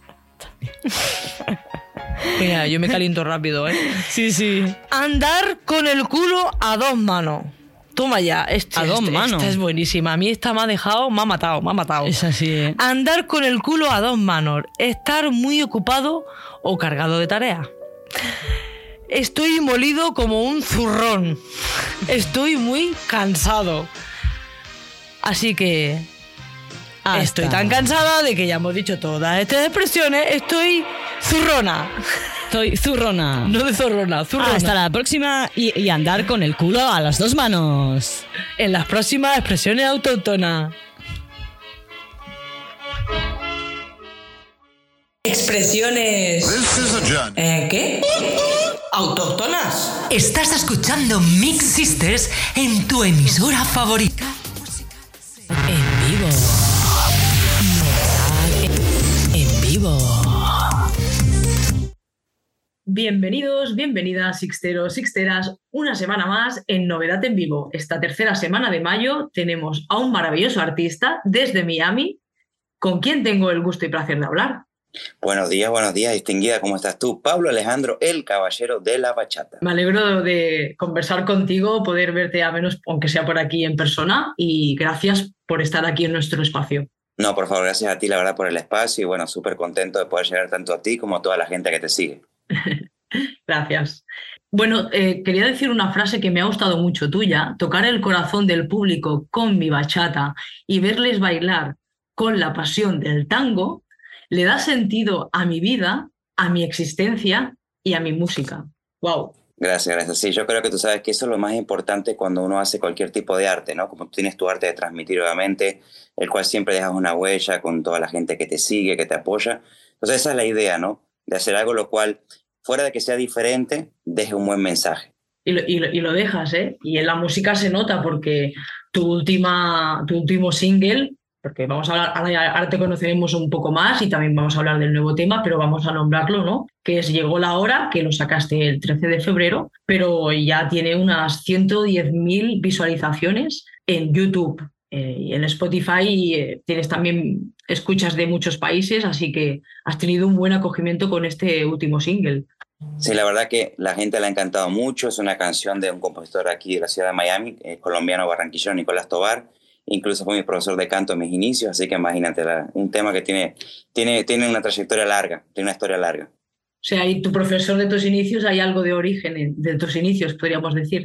F: Mira, yo me caliento rápido, ¿eh?
E: Sí, sí.
F: Andar con el culo a dos manos. Toma ya. Este,
E: A dos
F: este-
E: manos.
F: Esta es buenísima. A mí esta me ha dejado, me ha matado, me ha matado.
E: Es así, ¿eh?
F: Andar con el culo a dos manos. Estar muy ocupado o cargado de tareas. Estoy molido como un zurrón. Estoy muy cansado. Así que...
E: Hasta.
F: Estoy tan cansada de que ya hemos dicho todas estas expresiones. Estoy zurrona.
E: Estoy zurrona.
F: No de zorrona, zurrona.
E: Hasta la próxima y, y andar con el culo a las dos manos.
F: En las próximas expresiones autóctonas. Expresiones...
M: This is a judge.
F: ¿Eh, qué?
A: autóctonas. Estás escuchando Mix Sisters en tu emisora favorita.
F: En vivo. Novedad en vivo. Bienvenidos, bienvenidas, Sixteros, Sixteras, una semana más en Novedad en Vivo. Esta tercera semana de mayo tenemos a un maravilloso artista desde Miami, con quien tengo el gusto y placer de hablar.
M: Buenos días, buenos días, distinguida, ¿cómo estás tú? Pablo Alejandro, el caballero de la bachata.
F: Me alegro de conversar contigo, poder verte a menos, aunque sea por aquí en persona, y gracias por estar aquí en nuestro espacio.
M: No, por favor, gracias a ti, la verdad, por el espacio y bueno, súper contento de poder llegar tanto a ti como a toda la gente que te sigue.
F: Gracias. Bueno, eh, quería decir una frase que me ha gustado mucho tuya: tocar el corazón del público con mi bachata y verles bailar con la pasión del tango le da sentido a mi vida, a mi existencia y a mi música. ¡Wow!
M: Gracias, gracias. Sí, yo creo que tú sabes que eso es lo más importante cuando uno hace cualquier tipo de arte, ¿no? Como tú tienes tu arte de transmitir, obviamente, el cual siempre dejas una huella con toda la gente que te sigue, que te apoya. Entonces esa es la idea, ¿no? De hacer algo lo cual, fuera de que sea diferente, deje un buen mensaje.
F: Y lo, y lo, y lo dejas, ¿eh? Y en la música se nota porque tu, última, tu último single... porque vamos a hablar, ahora, ahora te conoceremos un poco más y también vamos a hablar del nuevo tema, pero vamos a nombrarlo, ¿no? Que es Llegó la Hora, que lo sacaste el trece de febrero, pero ya tiene unas ciento diez mil visualizaciones en YouTube. Eh, y en Spotify eh, tienes también escuchas de muchos países, así que has tenido un buen acogimiento con este último single.
M: Sí, la verdad que la gente le ha encantado mucho. Es una canción de un compositor aquí de la ciudad de Miami, eh, colombiano barranquillero, Nicolás Tobar. Incluso fue mi profesor de canto en mis inicios, así que imagínate, la, un tema que tiene, tiene, tiene una trayectoria larga, tiene una historia larga.
F: O sea, y tu profesor de tus inicios, hay algo de origen de tus inicios, podríamos decir.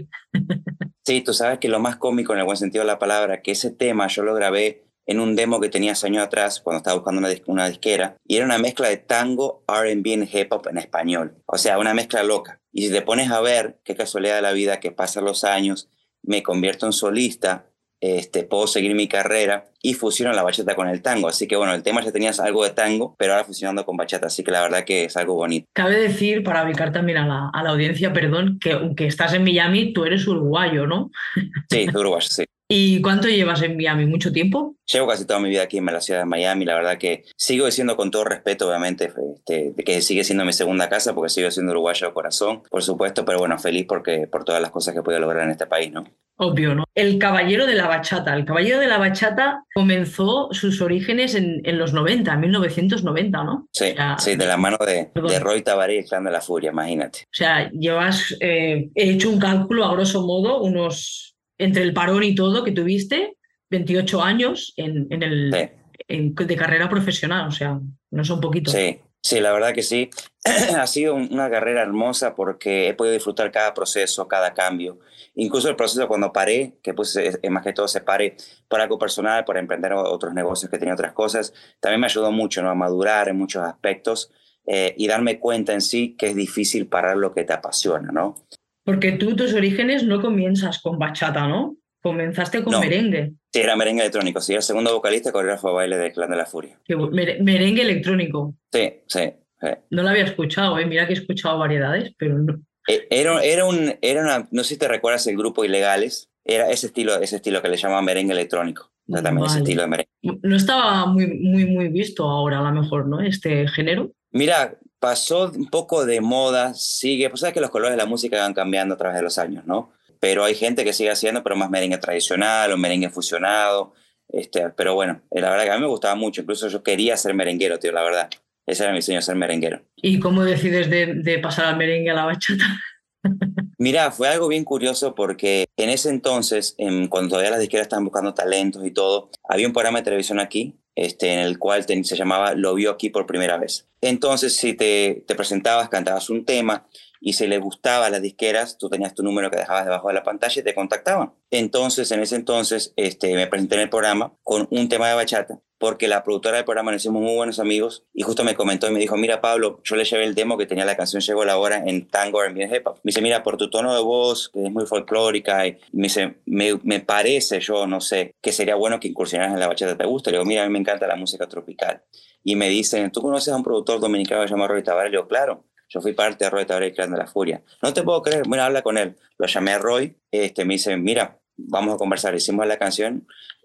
M: Sí, tú sabes que lo más cómico en el buen sentido de la palabra, que ese tema yo lo grabé en un demo que tenía años atrás cuando estaba buscando una, dis- una disquera, y era una mezcla de tango, R and B y hip hop en español. O sea, una mezcla loca. Y si te pones a ver, qué casualidad de la vida que pasan los años, me convierto en solista, Este, puedo seguir mi carrera y fusiono la bachata con el tango. Así que bueno, el tema ya tenías algo de tango, pero ahora fusionando con bachata, así que la verdad que es algo bonito.
F: Cabe decir, para ubicar también a la, a la audiencia, perdón, que aunque estás en Miami, tú eres uruguayo, ¿no?
M: Sí, de uruguayo, sí.
F: ¿Y cuánto llevas en Miami? ¿Mucho tiempo?
M: Llevo casi toda mi vida aquí en la ciudad de Miami. La verdad que sigo diciendo con todo respeto, obviamente, este, que sigue siendo mi segunda casa porque sigo siendo uruguayo de corazón, por supuesto, pero bueno, feliz porque, por todas las cosas que he podido lograr en este país, ¿no?
F: Obvio, ¿no? El Caballero de la Bachata. El Caballero de la Bachata comenzó sus orígenes en, en los noventa, en mil novecientos noventa, ¿no?
M: Sí,
F: o sea,
M: sí, de la mano de, de Roy Tabaré y el Clan de la Furia, imagínate.
F: O sea, llevas, eh, he hecho un cálculo a grosso modo, unos, entre el parón y todo que tuviste, veintiocho años en, en el,
M: sí.
F: en, de carrera profesional, o sea, no son poquitos.
M: Sí, sí, la verdad que sí. Ha sido una carrera hermosa porque he podido disfrutar cada proceso, cada cambio. Incluso el proceso cuando paré, que pues es, es más que todo se pare por algo personal, por emprender otros negocios que tenía otras cosas, también me ayudó mucho, ¿no? A madurar en muchos aspectos eh, y darme cuenta en sí que es difícil parar lo que te apasiona, ¿no?
F: Porque tú, tus orígenes no comienzas con bachata, ¿no? Comenzaste con
M: no.
F: merengue.
M: Sí, era merengue electrónico. Sí, era segundo vocalista y coreógrafo de baile del Clan de la Furia.
F: Mer- merengue electrónico.
M: Sí, sí, sí.
F: No lo había escuchado, ¿eh? Mira que he escuchado variedades, pero no.
M: Era, era, un, era una, no sé si te recuerdas el grupo Ilegales, era ese estilo, ese estilo que le llaman merengue electrónico. O sea, también vale. Ese estilo de merengue.
F: No estaba muy, muy, muy visto ahora, a lo mejor, ¿no? Este género.
M: Mira, pasó un poco de moda, sigue, pues sabes que los colores de la música van cambiando a través de los años, ¿no? Pero hay gente que sigue haciendo, pero más merengue tradicional o merengue fusionado. Este, pero bueno, la verdad que a mí me gustaba mucho. Incluso yo quería ser merenguero, tío, la verdad. Ese era mi sueño, ser merenguero.
F: ¿Y cómo decides de, de pasar al merengue a la bachata?
M: Mira, fue algo bien curioso porque en ese entonces, en, cuando todavía las disqueras estaban buscando talentos y todo, había un programa de televisión aquí este, en el cual te, se llamaba Lo Vio Aquí por Primera Vez. Entonces, si te, te presentabas, cantabas un tema y si les gustaba a las disqueras, tú tenías tu número que dejabas debajo de la pantalla y te contactaban. Entonces, en ese entonces, este, me presenté en el programa con un tema de bachata porque la productora del programa nos hicimos muy buenos amigos y justo me comentó y me dijo, mira Pablo, yo le llevé el demo que tenía la canción Llegó la Hora en tango, R and B y hip hop. Me dice, mira, por tu tono de voz, que es muy folclórica, y me dice, me, me parece, yo no sé, que sería bueno que incursionaras en la bachata, ¿te gusta? Le digo, mira, a mí me encanta la música tropical. Y me dicen, ¿tú conoces a un productor dominicano que se llama Roy Tabaré? Le digo, claro. Yo fui parte de Roy Tabaré y Clan de la Furia. No te puedo creer, bueno, habla con él. Lo llamé a Roy, este, me dice, mira, vamos a conversar. Hicimos la canción,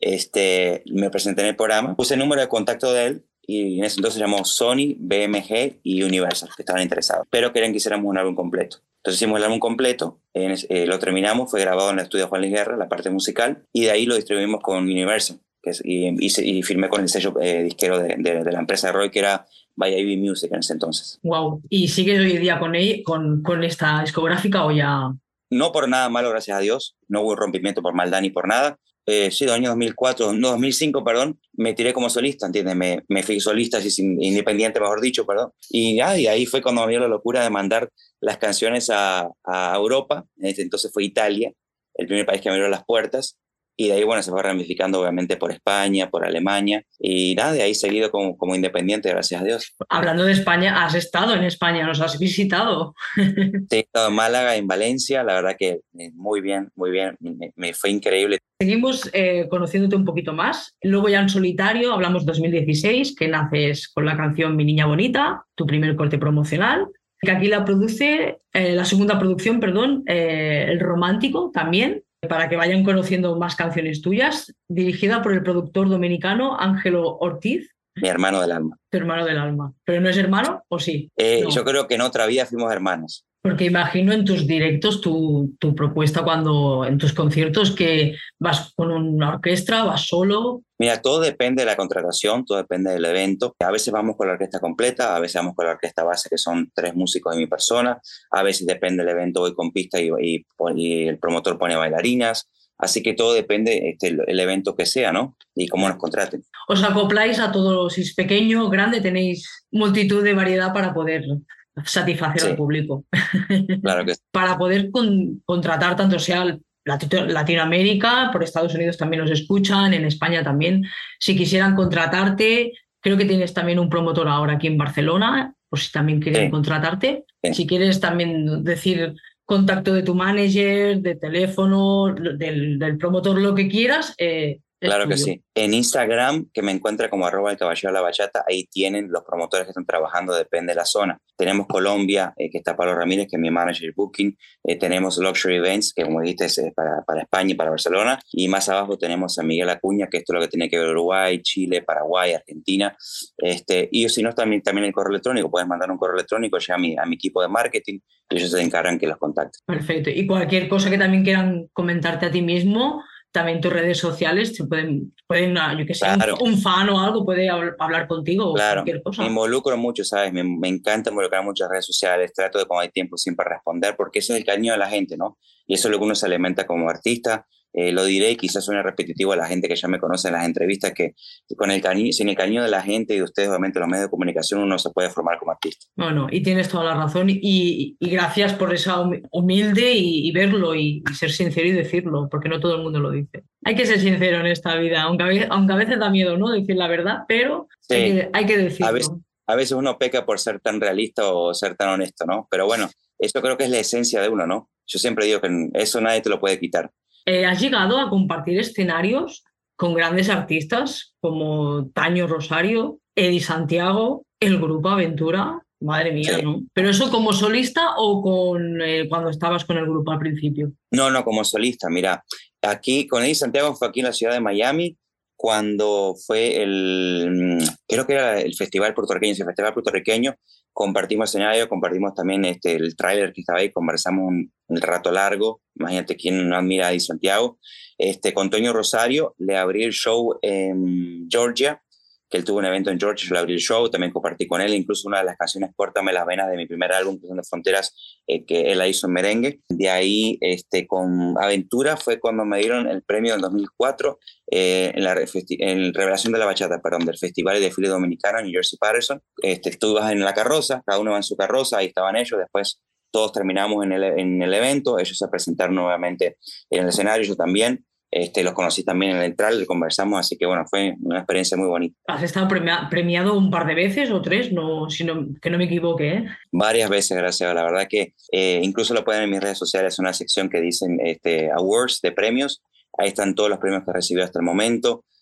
M: este, me presenté en el programa, puse el número de contacto de él y en ese entonces llamó Sony, B M G y Universal, que estaban interesados, pero querían que hiciéramos un álbum completo. Entonces hicimos el álbum completo, en, eh, lo terminamos, fue grabado en el estudio Juan Luis Guerra, la parte musical, y de ahí lo distribuimos con Universal, que es, y, y, y firmé con el sello eh, disquero de, de, de la empresa de Roy, que era By A B Music en ese entonces.
N: Wow. ¿Y sigues hoy en día con, él, con, con esta discográfica o ya...?
M: No por nada malo, gracias a Dios, no hubo rompimiento por maldad ni por nada. Eh, sí, en el año dos mil cuatro, no, dos mil cinco, perdón, me tiré como solista, ¿entiendes? Me, me fui solista, así, independiente, mejor dicho, perdón. Y, ah, y ahí fue cuando me dio la locura de mandar las canciones a, a Europa. Entonces fue Italia, el primer país que me abrió las puertas. Y de ahí, bueno, se fue ramificando obviamente por España, por Alemania. Y nada, de ahí seguido como, como independiente, gracias a Dios.
N: Hablando de España, has estado en España, nos has visitado.
M: Sí, he estado en Málaga, en Valencia, la verdad que muy bien, muy bien, me, me fue increíble.
N: Seguimos eh, conociéndote un poquito más. Luego ya en solitario, hablamos dos mil dieciséis, que naces con la canción Mi Niña Bonita, tu primer corte promocional, que aquí la produce, eh, la segunda producción, perdón, eh, El Romántico también, para que vayan conociendo más canciones tuyas, dirigida por el productor dominicano Ángelo Ortiz.
M: Mi hermano del alma.
N: Tu hermano del alma. ¿Pero no es hermano o sí?
M: Eh,
N: no.
M: Yo creo que en otra vida fuimos hermanos.
N: Porque imagino en tus directos tu, tu propuesta cuando en tus conciertos que vas con una orquesta, vas solo.
M: Mira, todo depende de la contratación, todo depende del evento. A veces vamos con la orquesta completa, a veces vamos con la orquesta base, que son tres músicos de mi persona. A veces depende del evento, voy con pista y, y, y el promotor pone bailarinas. Así que todo depende este, el, el evento que sea, ¿no? Y cómo nos contraten.
N: Os acopláis a todos, si es pequeño, grande, tenéis multitud de variedad para poder satisfacer sí. al público.
M: Claro que sí.
N: Para poder con, contratar tanto sea Latinoamérica, por Estados Unidos también nos escuchan, en España también. Si quisieran contratarte, creo que tienes también un promotor ahora aquí en Barcelona, por si también quieren sí. contratarte. Sí. Si quieres también decir contacto de tu manager, de teléfono, del, del promotor, lo que quieras. Eh,
M: Claro que sí. En Instagram, que me encuentra como arroba el caballero de la bachata, ahí tienen los promotores que están trabajando, depende de la zona. Tenemos Colombia, eh, que está Pablo Ramírez, que es mi manager booking. Eh, tenemos Luxury Events, que como dijiste es para, para España y para Barcelona. Y más abajo tenemos a Miguel Acuña, que esto es lo que tiene que ver Uruguay, Chile, Paraguay, Argentina. Este, y si no, también, también el correo electrónico. Puedes mandar un correo electrónico ya a mi, a mi equipo de marketing y ellos se encargan que los contacten.
N: Perfecto. Y cualquier cosa que también quieran comentarte a ti mismo, también tus redes sociales, se pueden, pueden yo que sé, claro. un, un fan o algo puede hablar contigo
M: claro.
N: o cualquier cosa.
M: Me involucro mucho, ¿sabes? Me, me encanta involucrar muchas redes sociales, trato de cuando hay tiempo siempre responder, porque ese es el cariño de la gente, ¿no? Y eso es lo que uno se alimenta como artista. Eh, lo diré, quizás suene repetitivo a la gente que ya me conoce en las entrevistas, que con el cariño, sin el cariño de la gente y de ustedes, obviamente los medios de comunicación, uno se puede formar como artista.
N: Bueno, y tienes toda la razón y, y gracias por esa humilde y, y verlo y, y ser sincero y decirlo, porque no todo el mundo lo dice. Hay que ser sincero en esta vida, aunque a veces, aunque a veces da miedo, ¿no? Decir la verdad, pero sí. hay, que, hay que decirlo.
M: A veces, a veces uno peca por ser tan realista o ser tan honesto, ¿no? Pero bueno, eso creo que es la esencia de uno, ¿no? Yo siempre digo que eso nadie te lo puede quitar.
N: Eh, has llegado a compartir escenarios con grandes artistas como Taño Rosario, Eddie Santiago, el Grupo Aventura, madre mía, sí. ¿no? ¿Pero eso como solista o con eh, cuando estabas con el grupo al principio?
M: No, no, como solista, mira, aquí con Eddie Santiago fue aquí en la ciudad de Miami cuando fue el, creo que era el festival puertorriqueño, el festival puertorriqueño, compartimos escenario, compartimos también este, el tráiler que estaba ahí, conversamos un, un rato largo, imagínate quién no admira a Eddie Santiago. Este, con Toño Rosario le abrí el show en Georgia, que él tuvo un evento en Georgia, yo le abrí el show, también compartí con él, incluso una de las canciones Córtame las venas de mi primer álbum, Cruzando Fronteras, eh, que él la hizo en merengue. De ahí, este, con Aventura fue cuando me dieron el premio del dos mil cuatro eh, en la en Revelación de la Bachata, perdón, del Festival de Desfile Dominicano en New Jersey Patterson. Este, estuve en la carroza, cada uno va en su carroza, ahí estaban ellos, después todos terminamos en el, en el evento, ellos se presentaron nuevamente en el escenario, yo también. Este, los conocí también en el entral, conversamos, así que bueno, fue una experiencia muy bonita.
N: ¿Has estado premia- premiado un par de veces o tres? No, si no, que no me equivoque, ¿eh?
M: Varias veces, gracias. La verdad que eh, incluso lo pueden en mis redes sociales, una sección que dicen este, awards de premios. Ahí están todos los premios que he recibido hasta el momento.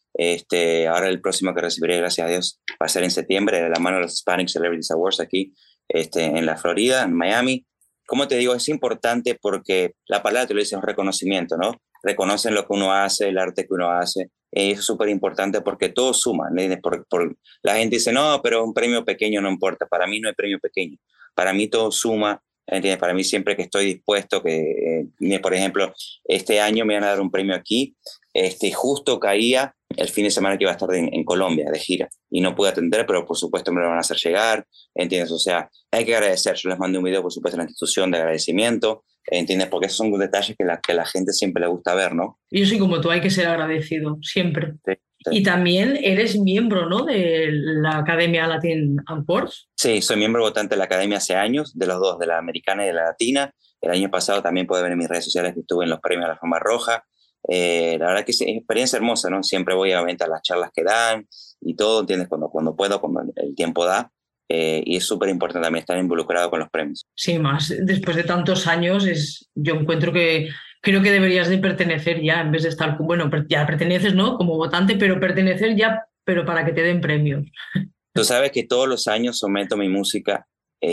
M: Este, ahora el próximo que recibiré, gracias a Dios, va a ser en septiembre, de la mano de los Hispanic Celebrities Awards aquí este, en la Florida, en Miami. Como te digo, es importante porque la palabra te lo dice, es un reconocimiento, ¿no? Reconocen lo que uno hace, el arte que uno hace. Eh, es súper importante porque todo suma. Por, por, la gente dice, no, pero un premio pequeño no importa. Para mí no hay premio pequeño. Para mí todo suma. ¿Entiendes? Para mí siempre que estoy dispuesto, que eh, por ejemplo, este año me van a dar un premio aquí, este, justo caía el fin de semana que iba a estar en, en Colombia de gira y no pude atender, pero por supuesto me lo van a hacer llegar, ¿entiendes? O sea, hay que agradecer. Yo les mandé un video, por supuesto, a la institución de agradecimiento, ¿entiendes? Porque esos son detalles que la, que la gente siempre le gusta ver, ¿no?
N: Yo soy como tú, hay que ser agradecido, siempre.
M: Sí, sí.
N: Y también eres miembro, ¿no?, de la Academia Latin Awards.
M: Sí, soy miembro votante de la Academia hace años, de los dos, de la americana y de la latina. El año pasado también puede ver en mis redes sociales que estuve en los premios de la Fama Roja. Eh, la verdad que es una experiencia hermosa, ¿no? Siempre voy a ver a las charlas que dan y todo, ¿entiendes? Cuando, cuando puedo, cuando el tiempo da. Eh, y es súper importante también estar involucrado con los premios.
N: Sí, más después de tantos años, es, yo encuentro que creo que deberías de pertenecer ya, en vez de estar, bueno, ya perteneces, ¿no?, como votante, pero pertenecer ya, pero para que te den premios.
M: Tú sabes que todos los años someto mi música,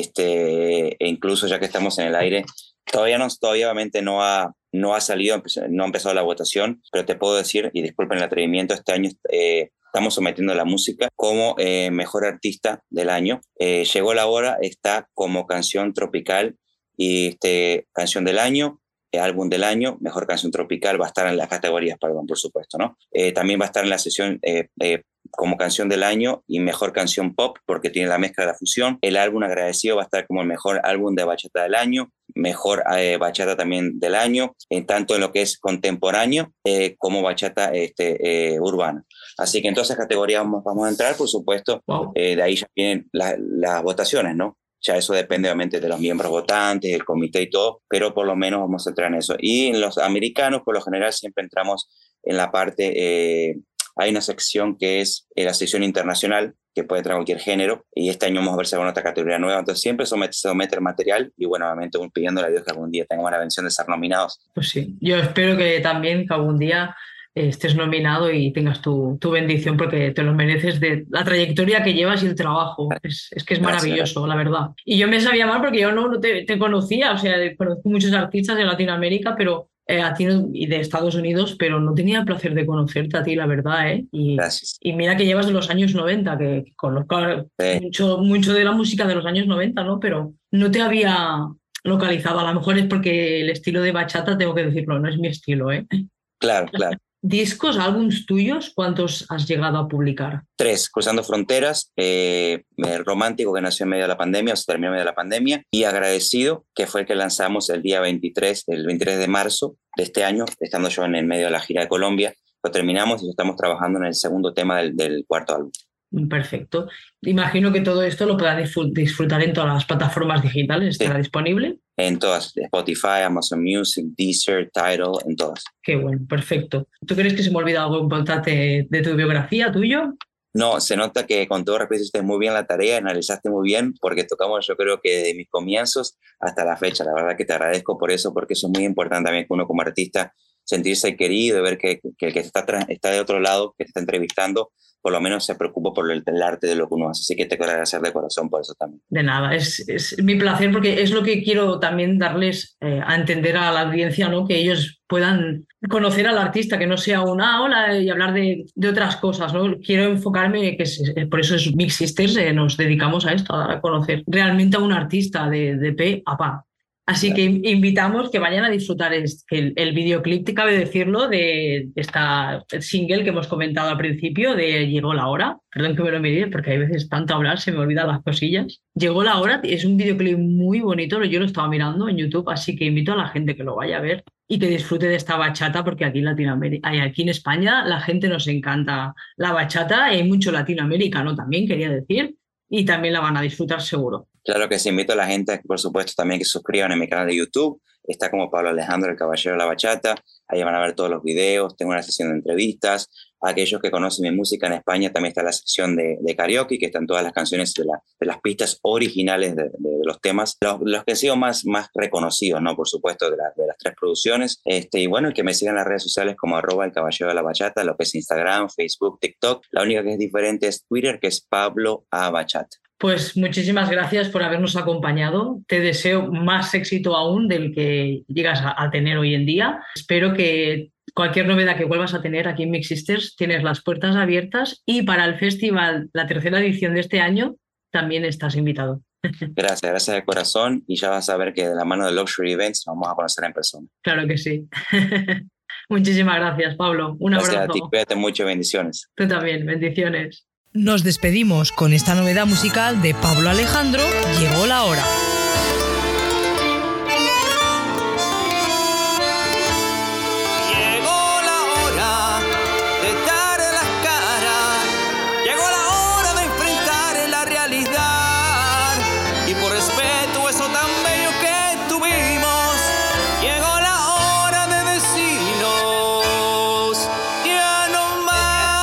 M: este, e incluso ya que estamos en el aire, todavía, no, todavía obviamente no ha, no ha salido, no ha empezado la votación, pero te puedo decir, y disculpen el atrevimiento, este año eh, estamos sometiendo la música como eh, mejor artista del año. Eh, llegó la hora, está como canción tropical y este, canción del año, eh, álbum del año, mejor canción tropical, va a estar en las categorías, perdón, por supuesto, ¿no? Eh, también va a estar en la sesión eh, eh, como canción del año y mejor canción pop, porque tiene la mezcla de la fusión. El álbum agradecido va a estar como el mejor álbum de bachata del año, mejor eh, bachata también del año, en tanto en lo que es contemporáneo eh, como bachata este, eh, urbana. Así que en todas esas categorías vamos, vamos a entrar, por supuesto. Wow. Eh, de ahí ya vienen la, las votaciones, ¿no? Ya eso depende obviamente de los miembros votantes, el comité y todo, pero por lo menos vamos a entrar en eso. Y en los americanos, por lo general, siempre entramos en la parte... Eh, hay una sección que es la sección internacional, que puede entrar cualquier género, y este año vamos a ver si hay otra categoría nueva. Entonces siempre somete, se somete el material y bueno, obviamente pidiéndole a Dios que algún día tengamos la bendición de ser nominados.
N: Pues sí, yo espero que también que algún día estés nominado y tengas tu, tu bendición, porque te lo mereces de la trayectoria que llevas y el trabajo. Es, es que es maravilloso, gracias, la verdad. Y yo me sabía mal porque yo no, no te, te conocía, o sea, conozco muchos artistas de Latinoamérica, pero eh, a ti no, y de Estados Unidos, pero no tenía el placer de conocerte a ti, la verdad, ¿eh? Y,
M: gracias.
N: Y mira que llevas de los años noventa, que, que conozco sí. mucho, mucho de la música de los años noventa, ¿no? Pero no te había localizado. A lo mejor es porque el estilo de bachata, tengo que decirlo, no es mi estilo, ¿eh?
M: Claro, claro.
N: ¿Discos, álbums tuyos, cuántos has llegado a publicar?
M: Tres, Cruzando Fronteras, eh, Romántico, que nació en medio de la pandemia, o se terminó en medio de la pandemia, y Agradecido, que fue el que lanzamos el día veintitrés, el veintitrés de marzo de este año, estando yo en el medio de la gira de Colombia. Lo terminamos y estamos trabajando en el segundo tema del, del cuarto álbum.
N: Perfecto. Imagino que todo esto lo podrán disfrutar en todas las plataformas digitales. ¿Estará sí. disponible?
M: En todas, Spotify, Amazon Music, Deezer, Tidal, en todas.
N: Qué bueno, perfecto. ¿Tú crees que se me ha olvidado algo importante de tu biografía, tuyo?
M: No, se nota que con todo respeto hiciste muy bien la tarea, analizaste muy bien, porque tocamos yo creo que de mis comienzos hasta la fecha. La verdad que te agradezco por eso, porque eso es muy importante también que uno como artista sentirse querido, ver que, que el que está, está de otro lado, que te está entrevistando, por lo menos se preocupa por el, el arte de lo que uno hace. Así que te quiero agradecer de corazón por eso también.
N: De nada, es, es mi placer, porque es lo que quiero también darles eh, a entender a la audiencia, ¿no? Que ellos puedan conocer al artista, que no sea una hola y hablar de, de otras cosas, ¿no? Quiero enfocarme, que es, por eso es Mix Sisters, eh, nos dedicamos a esto, a conocer realmente a un artista de, de pe a pa. Así que invitamos que vayan a disfrutar este, el, el videoclip, te cabe decirlo, de esta single que hemos comentado al principio, de Llegó la hora. Perdón que me lo mire, porque hay veces tanto hablar se me olvidan las cosillas. Llegó la hora, es un videoclip muy bonito, yo lo estaba mirando en YouTube, así que invito a la gente que lo vaya a ver y que disfrute de esta bachata, porque aquí en Latinoamérica, aquí en España la gente nos encanta la bachata, y hay mucho latinoamericano también, quería decir, y también la van a disfrutar seguro.
M: Claro que sí, invito a la gente a que, por supuesto, también que se suscriban en mi canal de YouTube. Está como Pablo Alejandro, el Caballero de la Bachata. Ahí van a ver todos los videos. Tengo una sesión de entrevistas. Aquellos que conocen mi música en España, también está la sección de, de karaoke, que están todas las canciones de, la, de las pistas originales de, de, de los temas. Los, los que han sido más, más reconocidos, ¿no? Por supuesto, de, la, de las tres producciones. Este, y bueno, que me sigan en las redes sociales como arroba el Caballero de la Bachata, lo que es Instagram, Facebook, TikTok. La única que es diferente es Twitter, que es Pablo A. Bachata.
N: Pues muchísimas gracias por habernos acompañado. Te deseo más éxito aún del que llegas a, a tener hoy en día. Espero que cualquier novedad que vuelvas a tener aquí en Mix Sisters, tienes las puertas abiertas, y para el festival, la tercera edición de este año, también estás invitado.
M: Gracias, gracias de corazón, y ya vas a ver que de la mano de Luxury Events nos vamos a conocer en persona.
N: Claro que sí. Muchísimas gracias, Pablo. Un
M: gracias
N: abrazo.
M: A ti, cuídate mucho, bendiciones.
N: Tú también, bendiciones.
F: Nos despedimos con esta novedad musical de Pablo Alejandro, Llegó la hora.
J: Llegó la hora de dar la cara, llegó la hora de enfrentar la realidad, y por respeto a eso tan bello que tuvimos, llegó la hora de decirnos ya no más.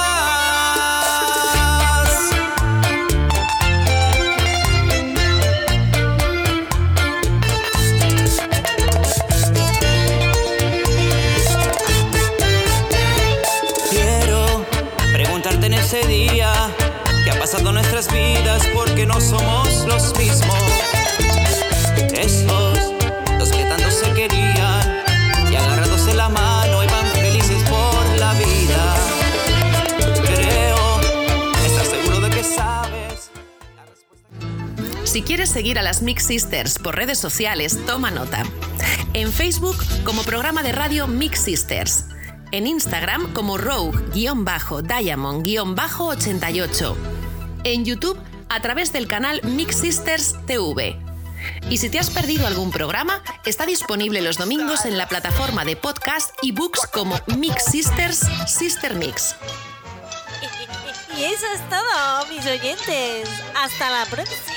J: Quiero preguntarte en ese día qué ha pasado en nuestras vidas, porque no somos los mismos. Esos los que tanto se querían y agarrados de la mano iban felices por la vida. Creo, estás seguro de que sabes.
O: Si quieres seguir a las Mix Sisters por redes sociales, toma nota. En Facebook como programa de radio Mix Sisters. En Instagram como Rogue-Diamond- ochenta y ocho. En YouTube a través del canal Mix Sisters T V. Y si te has perdido algún programa, está disponible los domingos en la plataforma de podcast y books como Mix Sisters Sister Mix.
P: Y eso es todo, mis oyentes. Hasta la próxima.